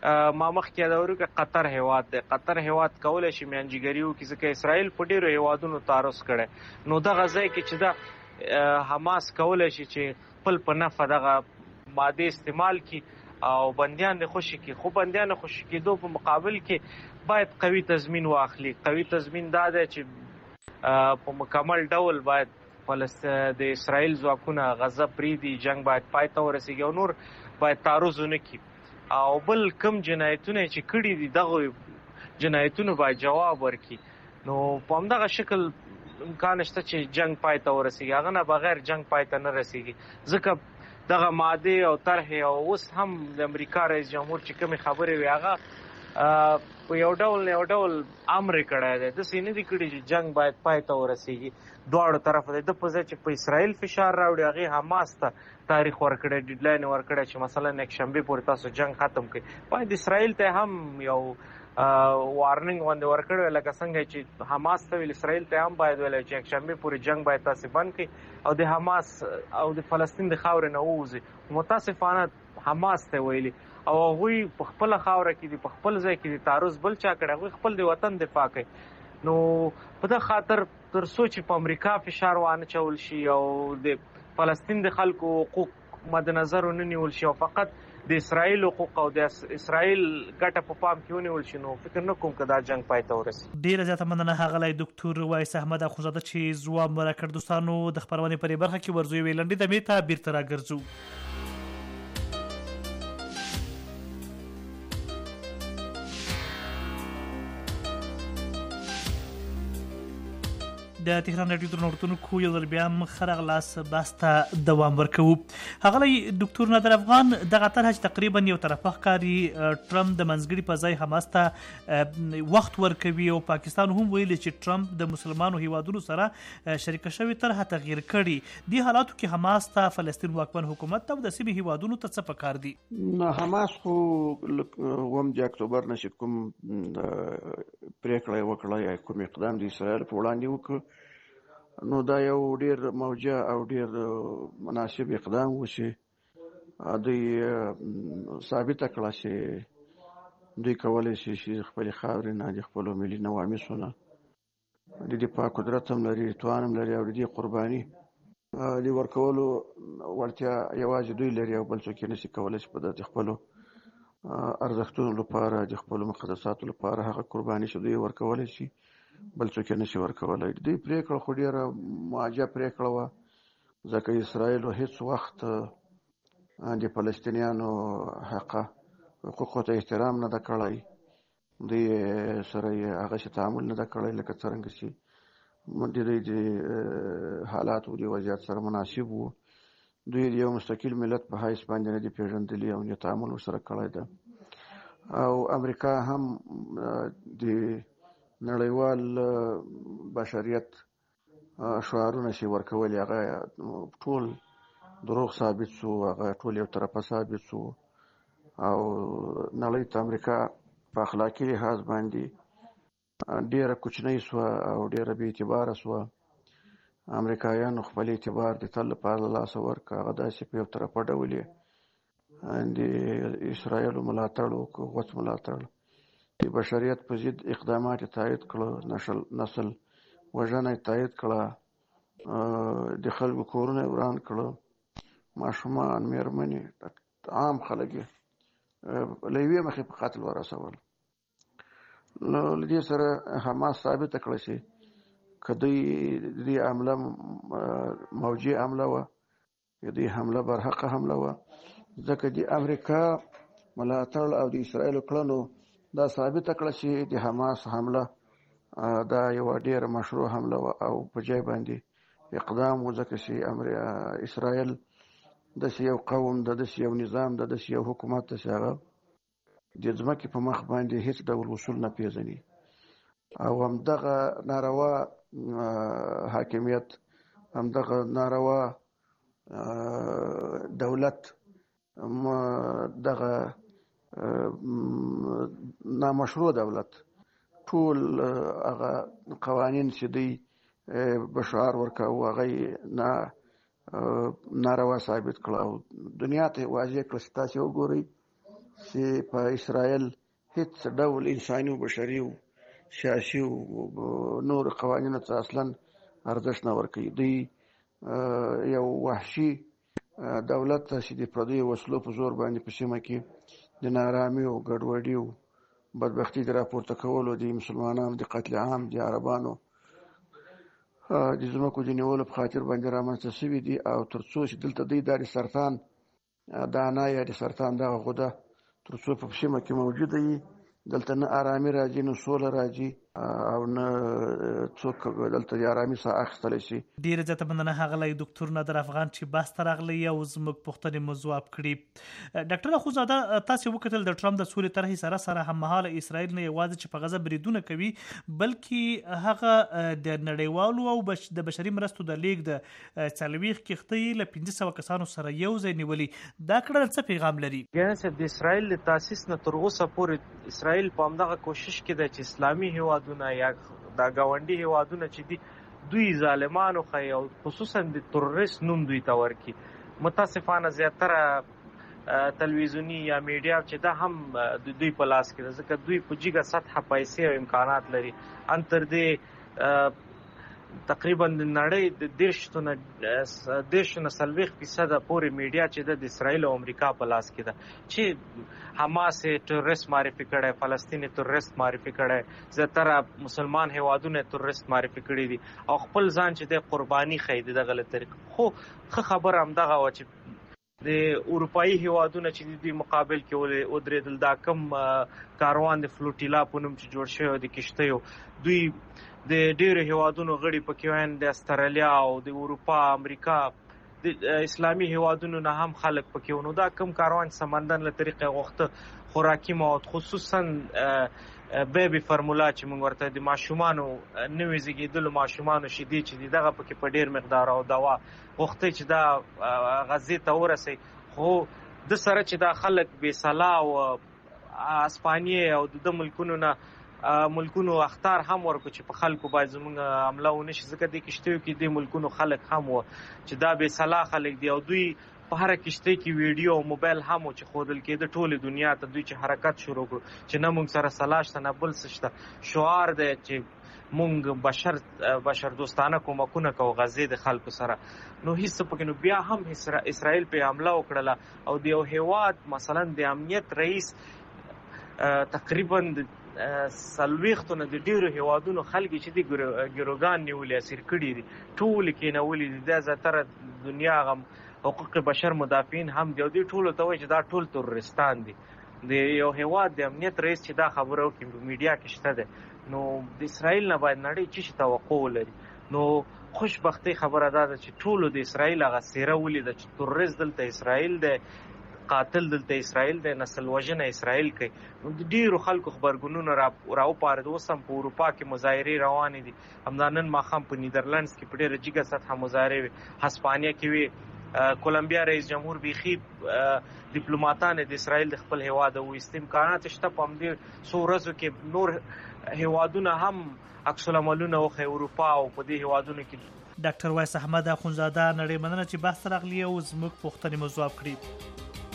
ما مخکې دا ورکه قطر هیواد دی. قطر هیواد کولای شي میانجیګری وکړي ځکه اسرائیل په ډیرو هیوادونو تعرض کړي. نو دغه ځای کې چې دا حماس کولای شي چې خپل په نفع دغه ماده استعمال کړي او بندیان د خوشي کې، خو بندیان خوشي کېدو په مقابل کې باید قوي تضمین واخلي. قوي تضمین دا دی چې په مکمل ډول باید د اسرائیل ځواکونه غزه پریږدي، جنگ باید پای ته ورسیږي او نور باید تعرض ونه کړي. او بل کم جنایتونه چې کړي دي دغه جنایتونو باید جواب ورکړي. نو په همدغه شکل امکان شته چې جنگ پای ته ورسیږي، هغه نه بغیر جنگ پای ته نه رسیږي. ځکه دغه ماده او طرح او اوس هم د امریکا رئیس جمهور چې کومې خبرې وي هغه په یو ډول امر کړی دی. داسې نه دي کړي چې جنگ باید پای ته ورسیږي دواړو طرف دی. د په ځای چې په اسرائیل فشار راوړي، هغې حماس ته تاریخ ورکړی، ډیډلاین ورکړی چې مثلا یکشنبې پورې تاسو جنگ ختم کړئ. باید اسرائیل ته هم یو وارننګ باندې ورکړی، لکه څنګه چې حماس ته ویل اسرائیل ته هم باید ویلی چې یکشنبې پورې جنگ باید تاسې بند کړئ او د حماس او د فلسطین د خاورې نه ووځي. متاسفانه حماس ته ویلي او هغوی په خپله خاوره کې دي، په خپل ځای کې دي، تعرض بل چا کړی، هغوی خپل د وطن دفاع کوي. نو په دغه خاطر تر څو چې په امریکا فشار وانه چول شي او د فلسطین د خلکو حقوق مد نظر ونه نیول شي او فقط د اسرائیل حقوق او د اسرائیل ګټه په پام کې ونیول شي، نو فکر نه کوم که دا جنگ پای ته ورسي. ډیره زیاته مننه ښاغلی ډاکټر وایس احمد اخوندزاده چې ځواب راکړ. دوستانو د خپرونې په دې برخه کې ورځو یوې لنډې دمې ته بیرته راګرځو. د تهران راډیو درنوتونکو یو ځل بیا ښه راغلاست بحث ته دوام ورکوو. ښاغلی ډاکټر نادر افغان، دغه طرحه چې تقریبا یو طرفه ښکاري، ټرمپ د منځګړي په ځای حماس ته وخت ورکوي او پاکستان هم ویلي چې ټرمپ د مسلمانو هیوادونو سره شریکه شوې طرحه تغییر کړي. دې حالاتو کې حماس ته فلسطین واکمن حکومت ته او د سیمې هیوادونو ته څه پکار دي؟ حماس خو 1 اکتوبر نه چې کوم پریکړه وکړه یا کوم اقدام د اسرائیل په وړاندې وکړ، نو دا یو ډیر موجه او ډیر مناسب اقدام و چې دوی ثابته کړه چې دوی کولی شي چې خپل خاورې نه د خپلو ملي نواميسو نه د دفاع قدرت هم لري، توان هم لري او د دې قرباني د ورکولو وړتیا یوازې دوی لري او بل څوک یې نشي کولی چې د خپلو ارزښتونو لپاره د خپلو مقدساتو لپاره هغه قرباني چې دوی ورکولی شي بل څوک یې نشي ورکولی. دوی پرېکړه خو ډېره معجب پرېکړه وه، ځکه اسرائیلو هېڅ وخت د فلسطینیانو حقوقو ته احترام نه ده کړی. دوی سره یې هغسې تعامل نه ده کړی لکه څرنګه چې د دوی د حالاتو د وضعیت سره مناسب وو. دوی د یو مستقل ملت په حیث باندې نه دي پېژندلي او نه تعامل ورسره کړی ده. او امریکا هم د نړیوال بشریت شعارونه چې ورکولي هغه ټول دروغ ثابت شو، هغه ټول یو طرفه ثابت شو او نړۍ ته امریکا په اخلاقي لحاظ باندې ډیره کوچنۍ شوه او ډیره بې اعتباره شوه. امریکایانو خپل اعتبار د تل لپاره له لاسه ورکړ. هغه داسې په یو طرفه ډول یې د اسرائیلو ملاتړ وکړ، غوڅ ملاتړ، د بشریت په ضد اقدامات تایید کړه، نسل وژنه تایید کړه، د خلکو کورونه وران کړه، ماشومان، میرمنې، عام خلک له یوې مخې په قتل ورسول. نو له دې سره حماس ثابته کړه چې که دوی د دې حمله موجي حمله وه، د دې حمله برحقه حمله وه، ځکه د امریکا ملاتړ او د اسرائیلو کړنو دا ثابته کړه چې د حماس حمله دا یو ډیره مشروع حمله وه او په جای باندې اقدام و، ځکه چې اسرائیل داسې یو قوم ده، داسې یو نظام ده، داسې یو حکومت ده چې هغه د ځمکې په مخ باندې هیڅ ډول اصول نه پیژني او همدغه ناروا حاکمیت، همدغه ناروا دولت، دغه نامشروع دولت، ټول هغه قوانین چې دوی بشعار ورکاوه هغه ناروا ثابت کړه او دنیا ته واضح کړه چې تاسې وګورئ چې په اسرائیل هیڅ ډول انساني او بشري او سیاسي او نور قوانینو ته اصلا ارزښت نه ورکوي. دوی یو وحشي دولت ته چې د پردیو وسلو په زور باندې په سیمه کې د نارامي او ګډوډي او بدبختي د راپورته کولو د مسلمانانو د قتل عام د عربانو د ځمکو د نیولو په خاطر باندې رامنځته شوي دي. او تر څو چې دلته دوی دا د سرطان دانه یا د سرطان دغه غده تر څو په سیمه کې موجوده وي، دلته نه آرامي راځي، نه سوله راځي او نه څوک دلته د آرامي ساه اخیستلی شي. ډېره زیاته مننه ښاغلی ډاکټر نادر افغان چې بحث ته راغلی او زموږ پوښتنې مو ځواب کړي. ډاکټر اخوزاده، تاسې وکتل د ټرمپ د سولې طرحې سره سره هممهاله اسرائیل نه یوازې چې په غزه بریدونه کوي، بلکې هغه د نړیوالو او د بشري مرستو د لیږد د 40 کښتۍ له 500 کسانو سره یو ځای نیولي. دا کړه څه پیغام لري؟ ګرانه صاحب، د اسرائیل د تاسیس نه تر اوسه پورې اسرائیل په همدغه کوشش کې ده چې اسلامي هیوادونه یا دا ګاونډي هیوادونه چې دي دوی ظالمانو ښیي او خصوصا د تروریست نوم دوی ته ورکړي. متاسفانه زیاتره تلویزیوني یا میډیا چې دا هم د دوی په لاس کې ده، ځکه دوی په جګه سطحه پیسې او امکانات لري. ان تر دې تقریبا د نړۍ د 40% پورې میډیا چې د اسرائیل او امریکا په لاس کې ده، چې حماس تروریست معرفي کړي، فلسطین تروریست معرفي کړي، زیاتره مسلمان هیوادونه تروریست معرفي کړي دي او خپل ځان چې د قرباني خېد د غلط طریق. خو خبر هم دغه و چې د اروپایي هیوادونه چې د مقابل کې ودرېدل، دا کم کاروان د فلوټیلا په نوم چې جوړ شوی د کشتیو، دوی د ډېرو هیوادونو غړي پکې وین، د استرالیا او د اروپا، امریکا، د اسلامي هیوادونو نه هم خلک پکې ونو. دا کم کاروان سمندر له طریقې غوښته خوراکي مواد، خصوصا بیبي فرمولا چې موږ ورته د ماشومانو نوي زیږېدلو ماشومانو شیدې چې دي، دغه پکې په ډېر مقدار او دوا غوښته چې دا غزې ته ورسي. خو د سره چې دا خلک بې سلا او اسپانیې او د ملکونو نه ملکونو اختار هم ورکو چې په خلکو باید زموږ حمله ونه شي، ځکه د کشتیو کې د ملکونو خلک هم و چې دا بې سلا خلک دي او دوی په هر کشتۍ کې ویډیو او موبایل هم چې خودل کېده ټولې دنیا ته، دوی چې حرکت شروع کړو چې نه موږ سره سلا شته نه بل څه شته. شعار دی چې موږ بشر دوستانه کومکونه کوو غزې د خلکو سره. نو هیڅ پکې نو بیا هم اسرائیل په حمله وکړله او د یو هیواد مثلا د امنیت رئیس تقریبا 40 نه د ډیرو هیوادونو خلک چې د ګروګان نیولې اسیر کړي دي، ټول کې نیولې دي. د زیاتره دنیا غم حقوق بشر مدافعین هم دی او دوی ټول ته وایي چې دا ټول تروریستان دي. د یو هیواد د امنیت رئیس چې دا خبره وکړي په میډیا کې شته ده، نو د اسرائیل نه باید نړۍ چې توقع ولري. نو خوشبختي خبره ده چې ټول د اسرائیل هغه څیره ولیده چې تروریست دلته اسرائیل دی، قاتل دلته اسرائیل دی، نسل وژنه اسرائیل کوي. نو د ډیرو خلکو خبرګونونه راوپارېد. اوس هم په اروپا کې مظاهرې روانې دي، همدا نن ماښام په نیدرلندز کې په ډېره جګه سطحه مظاهرې وې، هسپانیا کې وې، کولمبیا رئیس جمهور بیخي ډیپلوماټان د اسرائیل د خپل هیواد وایست. امکانات شته په همدې څو ورځو کې نور هیوادونه هم عکس العملونه وښیي، اروپا او په دې هیوادونو کې. ډاکټر وایس احمد اخونزاده، نړۍ مننه چې بحث راغلی او زموږ پوښتنې مو ځواب کړي.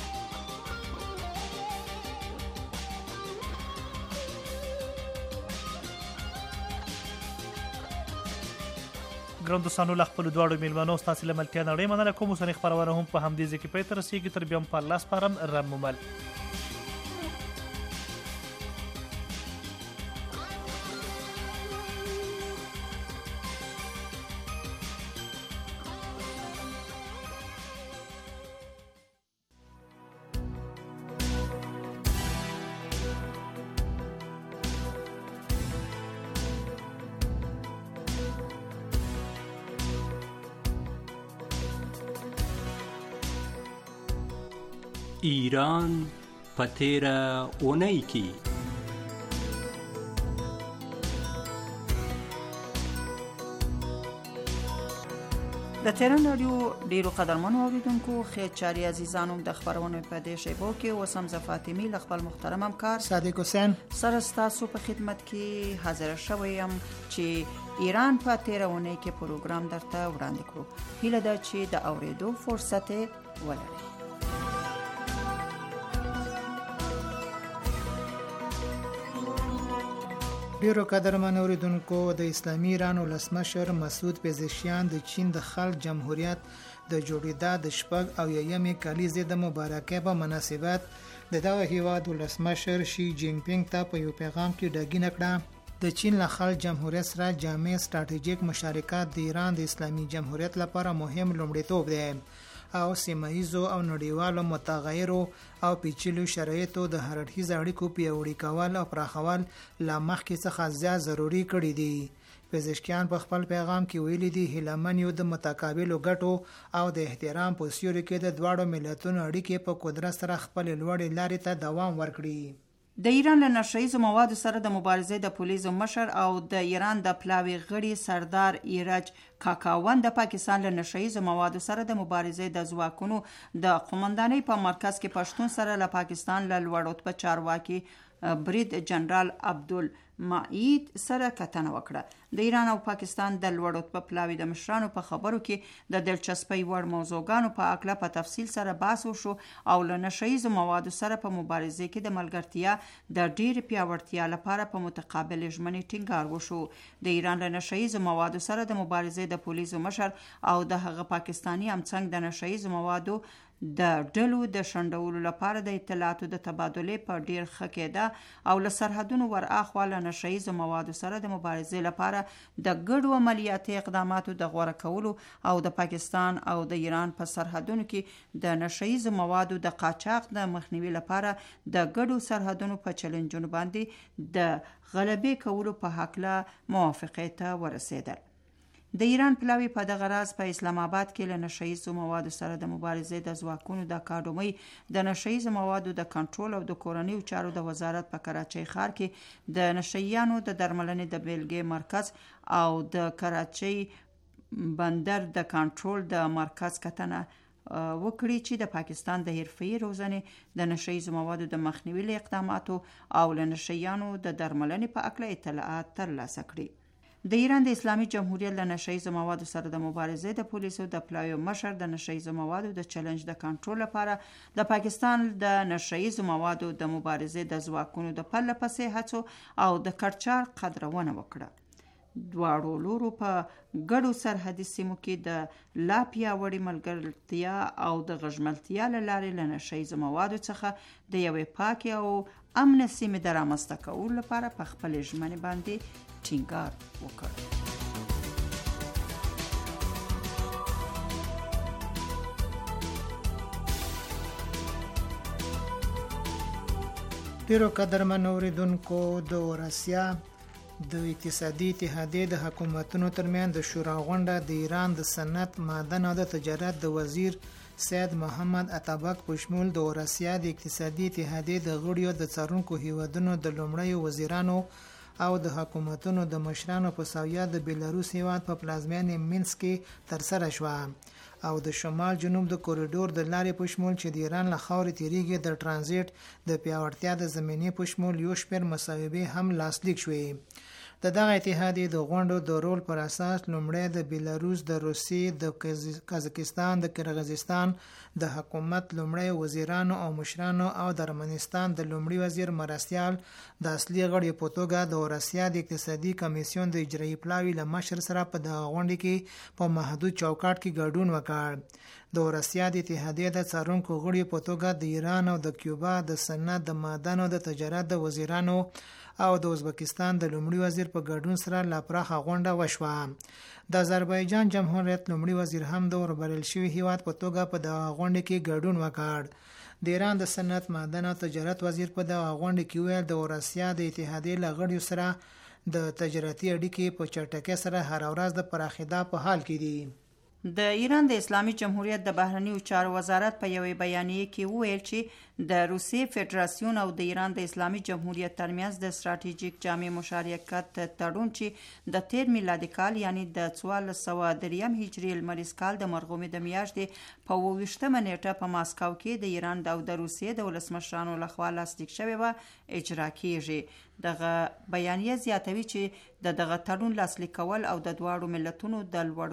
ګران دوستانو، له خپلو دواړو میلمنو ستاسې له ملتیا نړۍ مننه کوم. اوسنۍ خپرونه هم په همدې ځای کې پای ته رسېږي. تر بیا هم په الله سپارم. رب مومل. ایران په تیره اونۍ کې د تهران رادیو ډیرو قدرمنو اوریدونکو خیر چاري عزیزانو د خبرونو په دې شیبو کې وسم ز فاطمی ل خپل محترم همکار صادق حسین سره تاسو په خدمت کې حاضر شوم چې ایران په تیره اونۍ کې پروګرام درته وړاندې کړو. هیله ده چې د اوریدو فرصت ولرئ. ډیرو قدرمنو اوریدونکو د اسلامي ایران ولسمشر مسعود پزشکیان د چین د خلق جمهوریت د جوړېدا د شپږ او یمې کلیزې د مبارکۍ په مناسبت د دغه هیواد ولسمشر شي جین پینګ ته په یو پیغام کې ډاګینه کړه د چین له خلق جمهوریت سره جامع ستراتیژیک مشارکت د ایران د اسلامي جمهوریت لپاره مهم لومړیتوب دی او سیمایزو او نړیوالو متغیرو او پیچلو شرایطو د هر اړخیز اړیکو پیاوړي کول او پراخول لا مخکې څخه زیات ضروری کړی دي پزشکیان په خپل پیغام کې ویلي دي هیلمن یو د متقابلو ګټو او د احترام په سیوري کې د دواړو ملتونو اړیکې په قدرت سره خپل لوړې لارې ته دوام ورکړي د ایران له نشهیزو موادو سره د مبارزې د پولیسو مشر او د ایران د پلاوي غړي سردار ایرج کاکاون د پاکستان له نشهیزو موادو سره د مبارزې د ځواکونو د قومندانۍ په مرکز کې پښتون سره له پاکستان له لوړ رتبه چارواکي برید جنرال عبدالمعید سره کتنه وکړه د ایران او پاکستان د لوړ رتبه پلاوي د مشرانو په خبرو کې د دلچسپۍ وړ موضوعګانو په اړه په تفصیل سره بحث وشو او له نشهیزو موادو سره په مبارزې کې د ملګرتیا د ډیر پیاوړتیا لپاره په متقابل ژمنې ټینګار وشو د ایران له نشهیزو موادو سره د مبارزې د پولیسو مشر او د هغه پاکستانی همڅنګ د نشهیزو موادو د ډلو د شندولو لپاره د اطلاعاتو د تبادلې په ډیر ښه کېده او له سرحدونو ور اخوا له نشهیزو موادو سره د مبارزې لپاره د ګډو عملیاتي اقداماتو د غوره کولو او د پاکستان او د ایران په سرحدونو کې د نشهیزو موادو د قاچاق د مخنیوي لپاره د ګډو سرحدونو په چیلنجونو باندې د غلبې کولو په هکله موافقې ته ورسېدل د ایران پلاوی په دغه راز په اسلام آباد کې له نشهیزو موادو سره د مبارزې د ځواکونو د اکاډمۍ د نشهیزو موادو د کنټرول او د کورنیو چارو د وزارت په کراچۍ ښار کې د نشهیانو د درملنې د بیلګې مرکز او د کراچۍ بندر د کنټرول د مرکز کتنه وکړي چې د پاکستان د حرفه‌ای روزنې د نشهیزو موادو د مخنیوي اقداماتو او له نشهیانو د درملنې په اړه اطلاعات ترلاسه کړي د ایران د اسلامي جمهوریت له نشهیزو موادو سره د مبارزې د پولیسو د پلاوی مشر د نشهیزو موادو د چلنج د کنټرول لپاره د پاکستان د نشهیزو موادو د مبارزې د ځواکونو د پرله پسې هڅو او د کړچار قدرونه وکړه دواړو لورو په ګډو سرحدي سیمو کې د لا پیاوړي ملګرتیا او د غژملتیا له لارې له نشهیزو موادو څخه د یوې پاکې او امن سیمې د رامنځته کولو لپاره په خپل ژمنې باندې ټینګار وکړ. ډیرو قدرمن اوریدونکو د اوراسیا د اقتصادي اتحادیې د حکومتونو ترمنځ د شورا غونډه د ایران د صنعت معدن او د تجارت د وزیر سید محمد اتابک په شمول د اوراسیا د اقتصادي اتحادیې د غړیو د څارونکو هیوادونو د لومړیو وزیرانو او د حکومتونو د مشرانو په سویا د بیلاروس هیواد په پلازمینې مینسک کې ترسره شوه او د شمال جنوب د کوریډور د لارې په شمول چې د ایران له خاورې تیریږي د ترانزیت د پیاوړتیا د زمینې په شمول یو شمېر مصوبې هم لاسلیک شوې د دغه اتحادیې د غونډو د رول پر اساس لومړی د بیلاروس د روسیې د قزاقستان د قرغیزستان د حکومت لومړی وزیرانو او مشرانو او د ارمنستان د لومړي وزیر مرستیال د اصلي غړي په توګه د اوراسیا د اقتصادي کمیسیون د اجرایي پلاوي له مشر سره په دغه غونډه کې په محدود چوکاټ کې ګډون وکړ د اوراسیا د اتحادیې د څارونکو غړي په توګه د ایران او د کیوبا د صنعت د معدن او د تجارت د وزیرانو او د ازبکستان د لومړي وزیر په ګډون سره لا پراخه غونډه وشوه د آذربایجان جمهوریت لومړي وزیر هم د اوربرل شوی هیواد په توګه په دغه غونډه کې ګډون وکړ د ایران د صنعت معدن او تجارت وزیر په دغه غونډه کې ویل د اوراسیا د اتحادیې له غړیو سره د تجارتي اړیکې په چټکۍ سره هر ورځ د پراخېدا په حال کې دي د ایران د اسلامي جمهوریت د بهرنیو چارو وزارت په یوې بیانیه کې وویل چې د روسیې فدراسیون او د ایران د اسلامي جمهوریت ترمنځ د ستراتیژیک جامع مشارکت تړون چې د تیر میلادي کال یعنی د 1403 هجري لمریز کال د مرغومې د میاشتې په 28مه نیټه په ماسکو کې د ایران او د روسیې د ولسمشرانو لخوا لاسلیک شوی و اجرا کیږي دغه بیانیه زیاتوي چې دغه تړون لاسلیک کول او د دواړو ملتونو د لوړ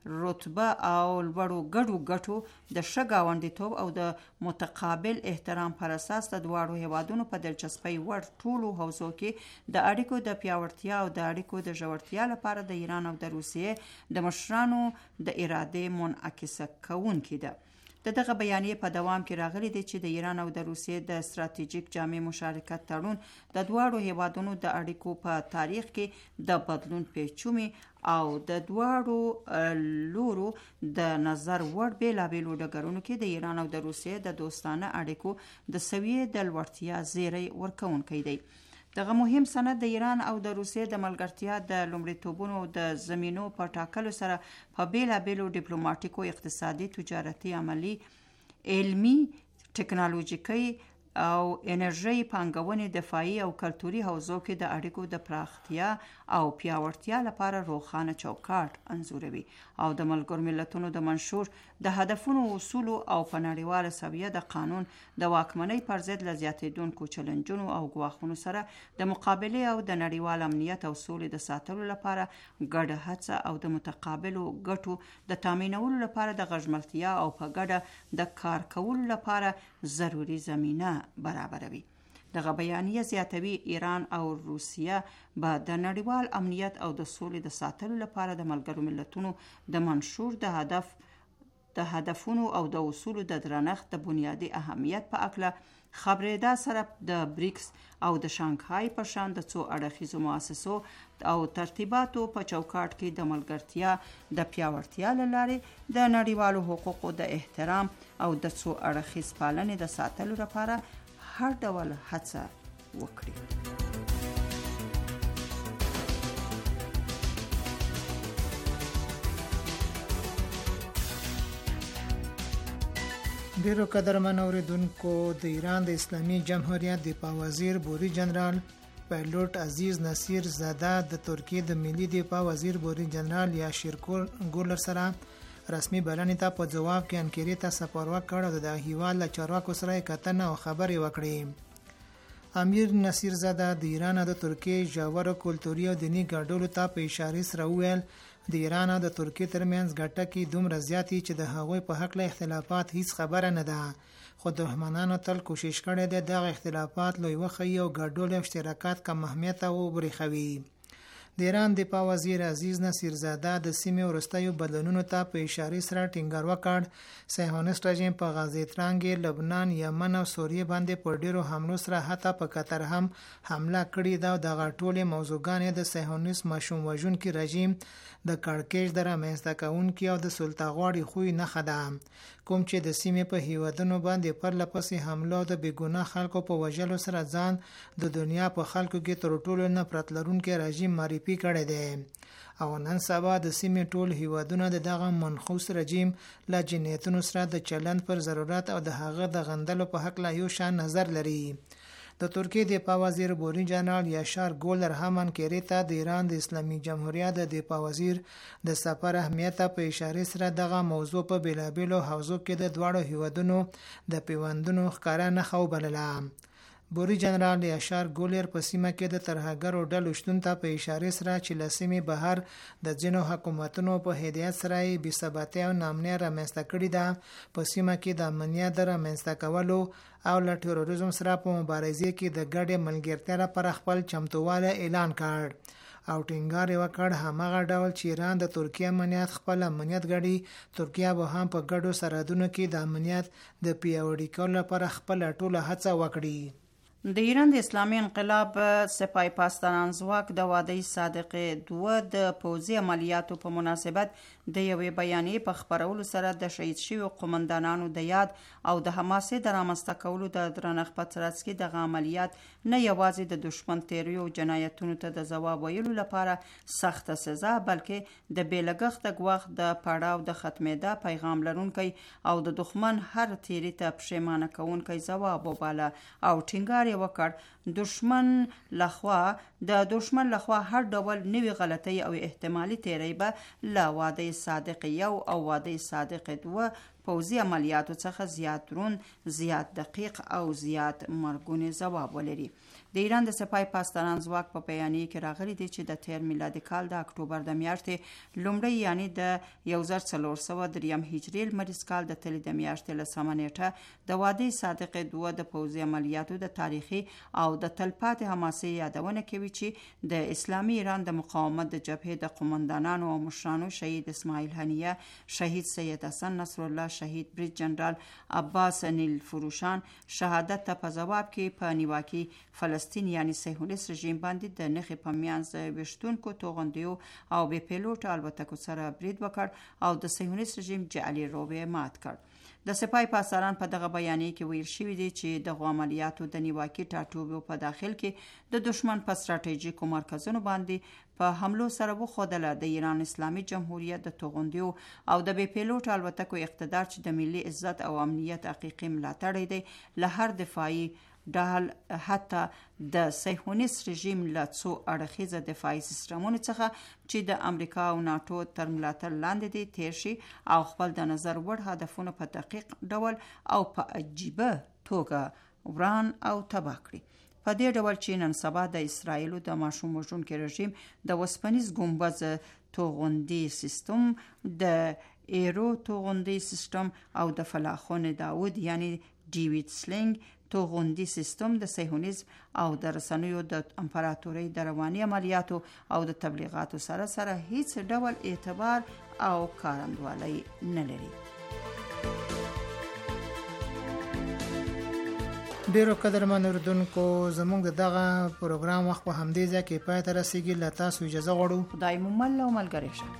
رتبه او لوړو ګډو ګټو د ښه ګاونډیتوب او د متقابل احترام پر اساس د دواړو هیوادونو په دلچسپۍ وړ ټولو حوزو کې د اړیکو د پیاوړتیا او د اړیکو د ژورتیا لپاره د ایران او د روسیې د مشرانو د ارادې منعکسه کوونکې ده. د دغه بیانیې په دوام کې راغلی دی چې د ایران او د روسیې د ستراتیژیک جامع مشارکت تړون د دواړو هیوادونو د اړیکو په تاریخ کې د بدلون پیچومي او د دواړو لورو د نظر وړ بیلابیلو ډګرونو کې د ایران او د روسیې د دوستانه اړیکو د سویې د لوړتیا زیری ورکوونکی دی. دغه مهم سند د ایران او د روسیې د ملګرتیا د لومړیتوبونو د زمینو په ټاکلو سره په بیلابیلو ډیپلوماټیکو، اقتصادي، تجارتي، عملی، علمی، ټکنالوژیکي او انرژي، پانګونې، دفاعي او کلتوري حوزو کې د اړیکو د پراختیا او پیاوړتیا لپاره روښانه چوکاټ انځوروي او د ملګرو ملتونو د منشور د هدفونو، اصولو او په نړیواله سویه د قانون د واکمنۍ پر ضد له زیاتېدونکو چلنجونو او ګواښونو سره د مقابلې او د نړیوال امنیت او سولې د ساتلو لپاره ګډه هڅه او د متقابلو ګټو د تامینولو لپاره د غږملتیا او په ګډه د کار کولو لپاره ضروري زمینه برابروي. دغه بیانیه زیاتوي ایران او روسیه به د نړیوال امنیت او د سولې د ساتلو لپاره د ملګرو ملتونو د منشور د هدفونو او د اصولو د درنښت د بنیادي اهمیت په اړه خبرېدا سره د بریکس او د شانګهای په شان د څو اړخیزو مؤسسو او ترتیباتو په چوکاټ کې د ملګرتیا د پیاوړتیا له لارې د نړیوالو حقوقو د احترام او د څو اړخیز پالنې د ساتلو لپاره هر ډول هڅه وکړي. ډیرو قدرمن اوریدونکو، د ایران د اسلامي جمهوریت دفاع وزیر بوری جنرال پایلوټ عزیز نصیر زاده د ترکیې د ملي دفاع وزیر بوری جنرال یاشیر ګولر سره رسمي بلنې ته په جواب کې انکارې ته سفر وکړ او د هیواد له چارواکو سره کتنه او خبرې وکړې. امیر نصیر زاده د ایران او د ترکیې ژور کلتوري او دینی ګډوډ ته په اشاره سره وویل د ایران او د ترکیې ترمنځ ګټه دومره زیاتې چې د هغوی په حق له اختلافات هیڅ خبره نه ده، خو دښمنانو تل کوشش کړی دی دغه اختلافات لوی وښیي او ګډوډ او اشتراکات کم اهمیته وبرېښوي. د ایران دفاع وزیر عزیز نصیر زاده د سیمې وروستیو بدلونونو ته په اشاره سره ټینګار وکړ صهیونیست رژیم په غزه ترانګ، لبنان، یمن او سوریه باندې په ډیرو حملو سره حتی په قطر هم حمله کړې ده او دغه ټولې موضوعګانې د صهیونیست ماشوم وژونکي رژیم د کړکېچ د رامنځته کوونکي او د سلطه‌غواړي خوی نښه ده، کوم چې د سیمې په هیوادونو باندې پرله پسې حمله د بېګناه خلکو په وژلو سره ځان د دنیا په خلکو کې تر ټولو نفرت لرونکي رژیم معرفي کړی دی او نن سبا د سیمې ټول هیوادونه دغه منحوس رژیم له جنایتونو سره د چلند پر ضرورت او د هغه د غندلو په حق لا یو شان نظر لري. د ترکیې دفاع وزیر بوری جنرال یاشار ګولر هم انکارې ته د ایران د اسلامي جمهوریت د دفاع وزیر د سفر اهمیت په اشاره سره دغه موضوع په بیلابیلو حوزو کې د دواړو هیوادونو د پیوندونو ښکاره نښه وبلله. بوری جنرال یاشار ګولر په سیمه کې د ترهګرو ډلو شتون ته په اشاره سره چې له سیمې بهر د ځینو حکومتونو په هدایت سره یې بېثباتۍ او ناامني رامنځته کړې ده، په سیمه کې د امنیت د رامنځته کولو او له تروریزم سره په مبارزې کې د ګډې ملګرتیا لپاره خپل چمتووالی اعلان کړ او ټینګار یې وکړ هماغه ډول چې ایران د ترکیې امنیت خپل امنیت ګډي، ترکیه به هم په ګډو سرحدونو کې د امنیت د پیاوړي کولو لپاره خپل ټوله هڅه وکړي. د ایران د اسلامي انقلاب سپاه پاسداران ځواک د وادي صادقې 2 د پوځي عملیاتو په مناسبت د یوې بیانیې په خپرولو سره د شهید شویو قومندانانو د یاد او د حماسې د رامنځته کولو د درنښت په ترڅ کې دغه عملیات نه یوازې د دشمن تیریو جنایتونو ته د ځواب ویلو لپاره سخته سزا، بلکې د بېلګښته ګواښ د پړاو د ختمېدا پیغام لرونکی او د دښمن هر تیری ته پښیمانه کوونکی ځواب وباله او ټینګار وکړ د دشمن لخوا هر ډول نوې غلطۍ او احتمالي تیری به له واده صادق 1 او واده صادق 2 پوځي عملیاتو څخه زیات درون، زیات دقیق او زیات مرګونی ځواب ولري. د ایران د سپاه پاسداران ځواک په بیانیه کې راغلي دي چې د تیر میلادي کال د اکتوبر د میاشتې لومړۍ یعنی د 1403 هجري لمریز کال د تلې د میاشتې له 9 نیټه د واده صادق 2 د پوځي عملیاتو د تاریخي او د تلپاتې حماسې یادونه کوي چې د اسلامي ایران د مقاومت د جبهې د قومندانانو او مشرانو شهید اسماعیل هنیه، شهید سید حسن نصر الله، شهید بریج جنرال عباس نیل فروشان شهادت ته په جواب کې په نیواکي فلسطین یعنی صهیونیست رژیم باندې د نخې په میانځ وشتونکو توغندیو او بې پیلوټ الوتکو سره برید وکړ او د صهیونیست رژیم جعلي روبه مات کړ. د سپاه پاسداران په دغه بیانیه کې ویل شوی دی چې د عملیاتو د نیواکي ټاټوبو په داخل کې د دشمن په ستراتیژیکو مرکزونو باندې په حملو سره وښودله د ایران اسلامي جمهوریت د توغندیو او د بې پیلوټ الوتکو اقتدار چې د ملي عزت او امنیت حقیقي ملاتړی دی له هر دفاعي ډال حتی د صهیونیست رژیم له څو اړخیزه دفاعي سیستمونو څخه چې د امریکا او ناتو تر ملاتړ لاندې دي تیر شي او خپل د نظر وړ هدفونه په دقیق ډول او په عجیبه توګه وران او تباه کړي. په دې ډول چې نن سبا د اسرایلو د ماشوم وژونکي رژیم د وسپنیز ګمبز توغندي سیستم، د ایرو توغندي سیستم او د فلاخون داود یعنی ډیوید سلنګ توغندي سیستم د صهیونیزم او د رسنیو د امپراتورۍ د رواني عملیاتو او د تبلیغاتو سره سره هیڅ ډول اعتبار او کارندوالی نه لري. ډیرو قدرمن اوردونکو زموږ دغه پروګرام وخت په همدې ځای کې پای ته رسیږي. له تاسو اجازه غواړو. خدای مو مل او ملګری شه.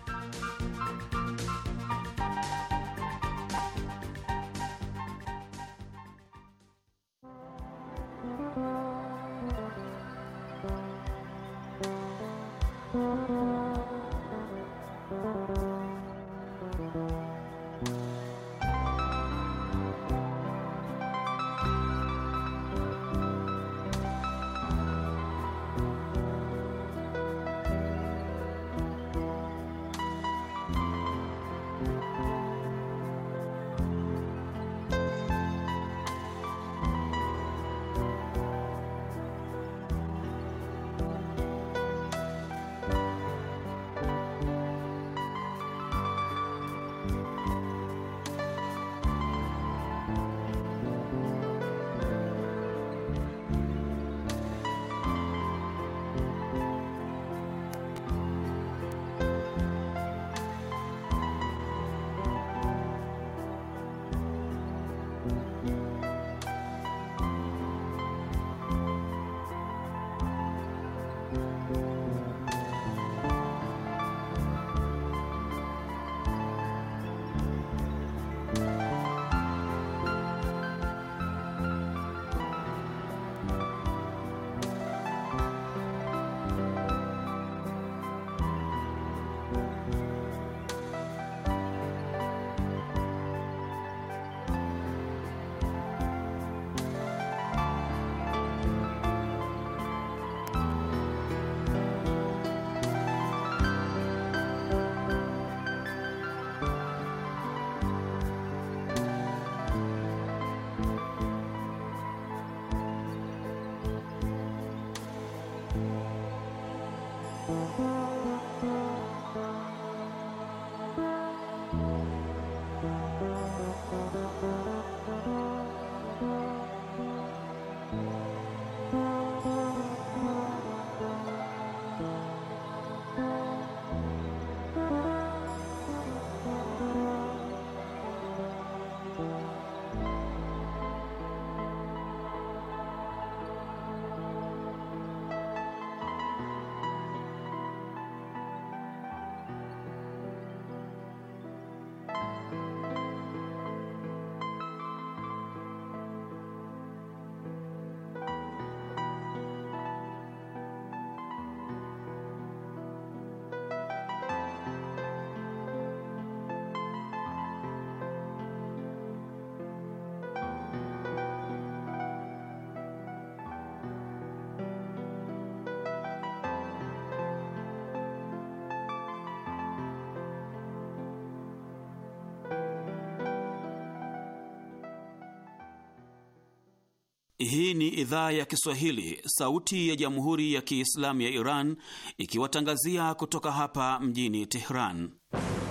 Hii ni idhaa ya Kiswahili, sauti ya Jamhuri ya Kiislamu ya Iran, ikiwatangazia kutoka hapa mjini Tehran.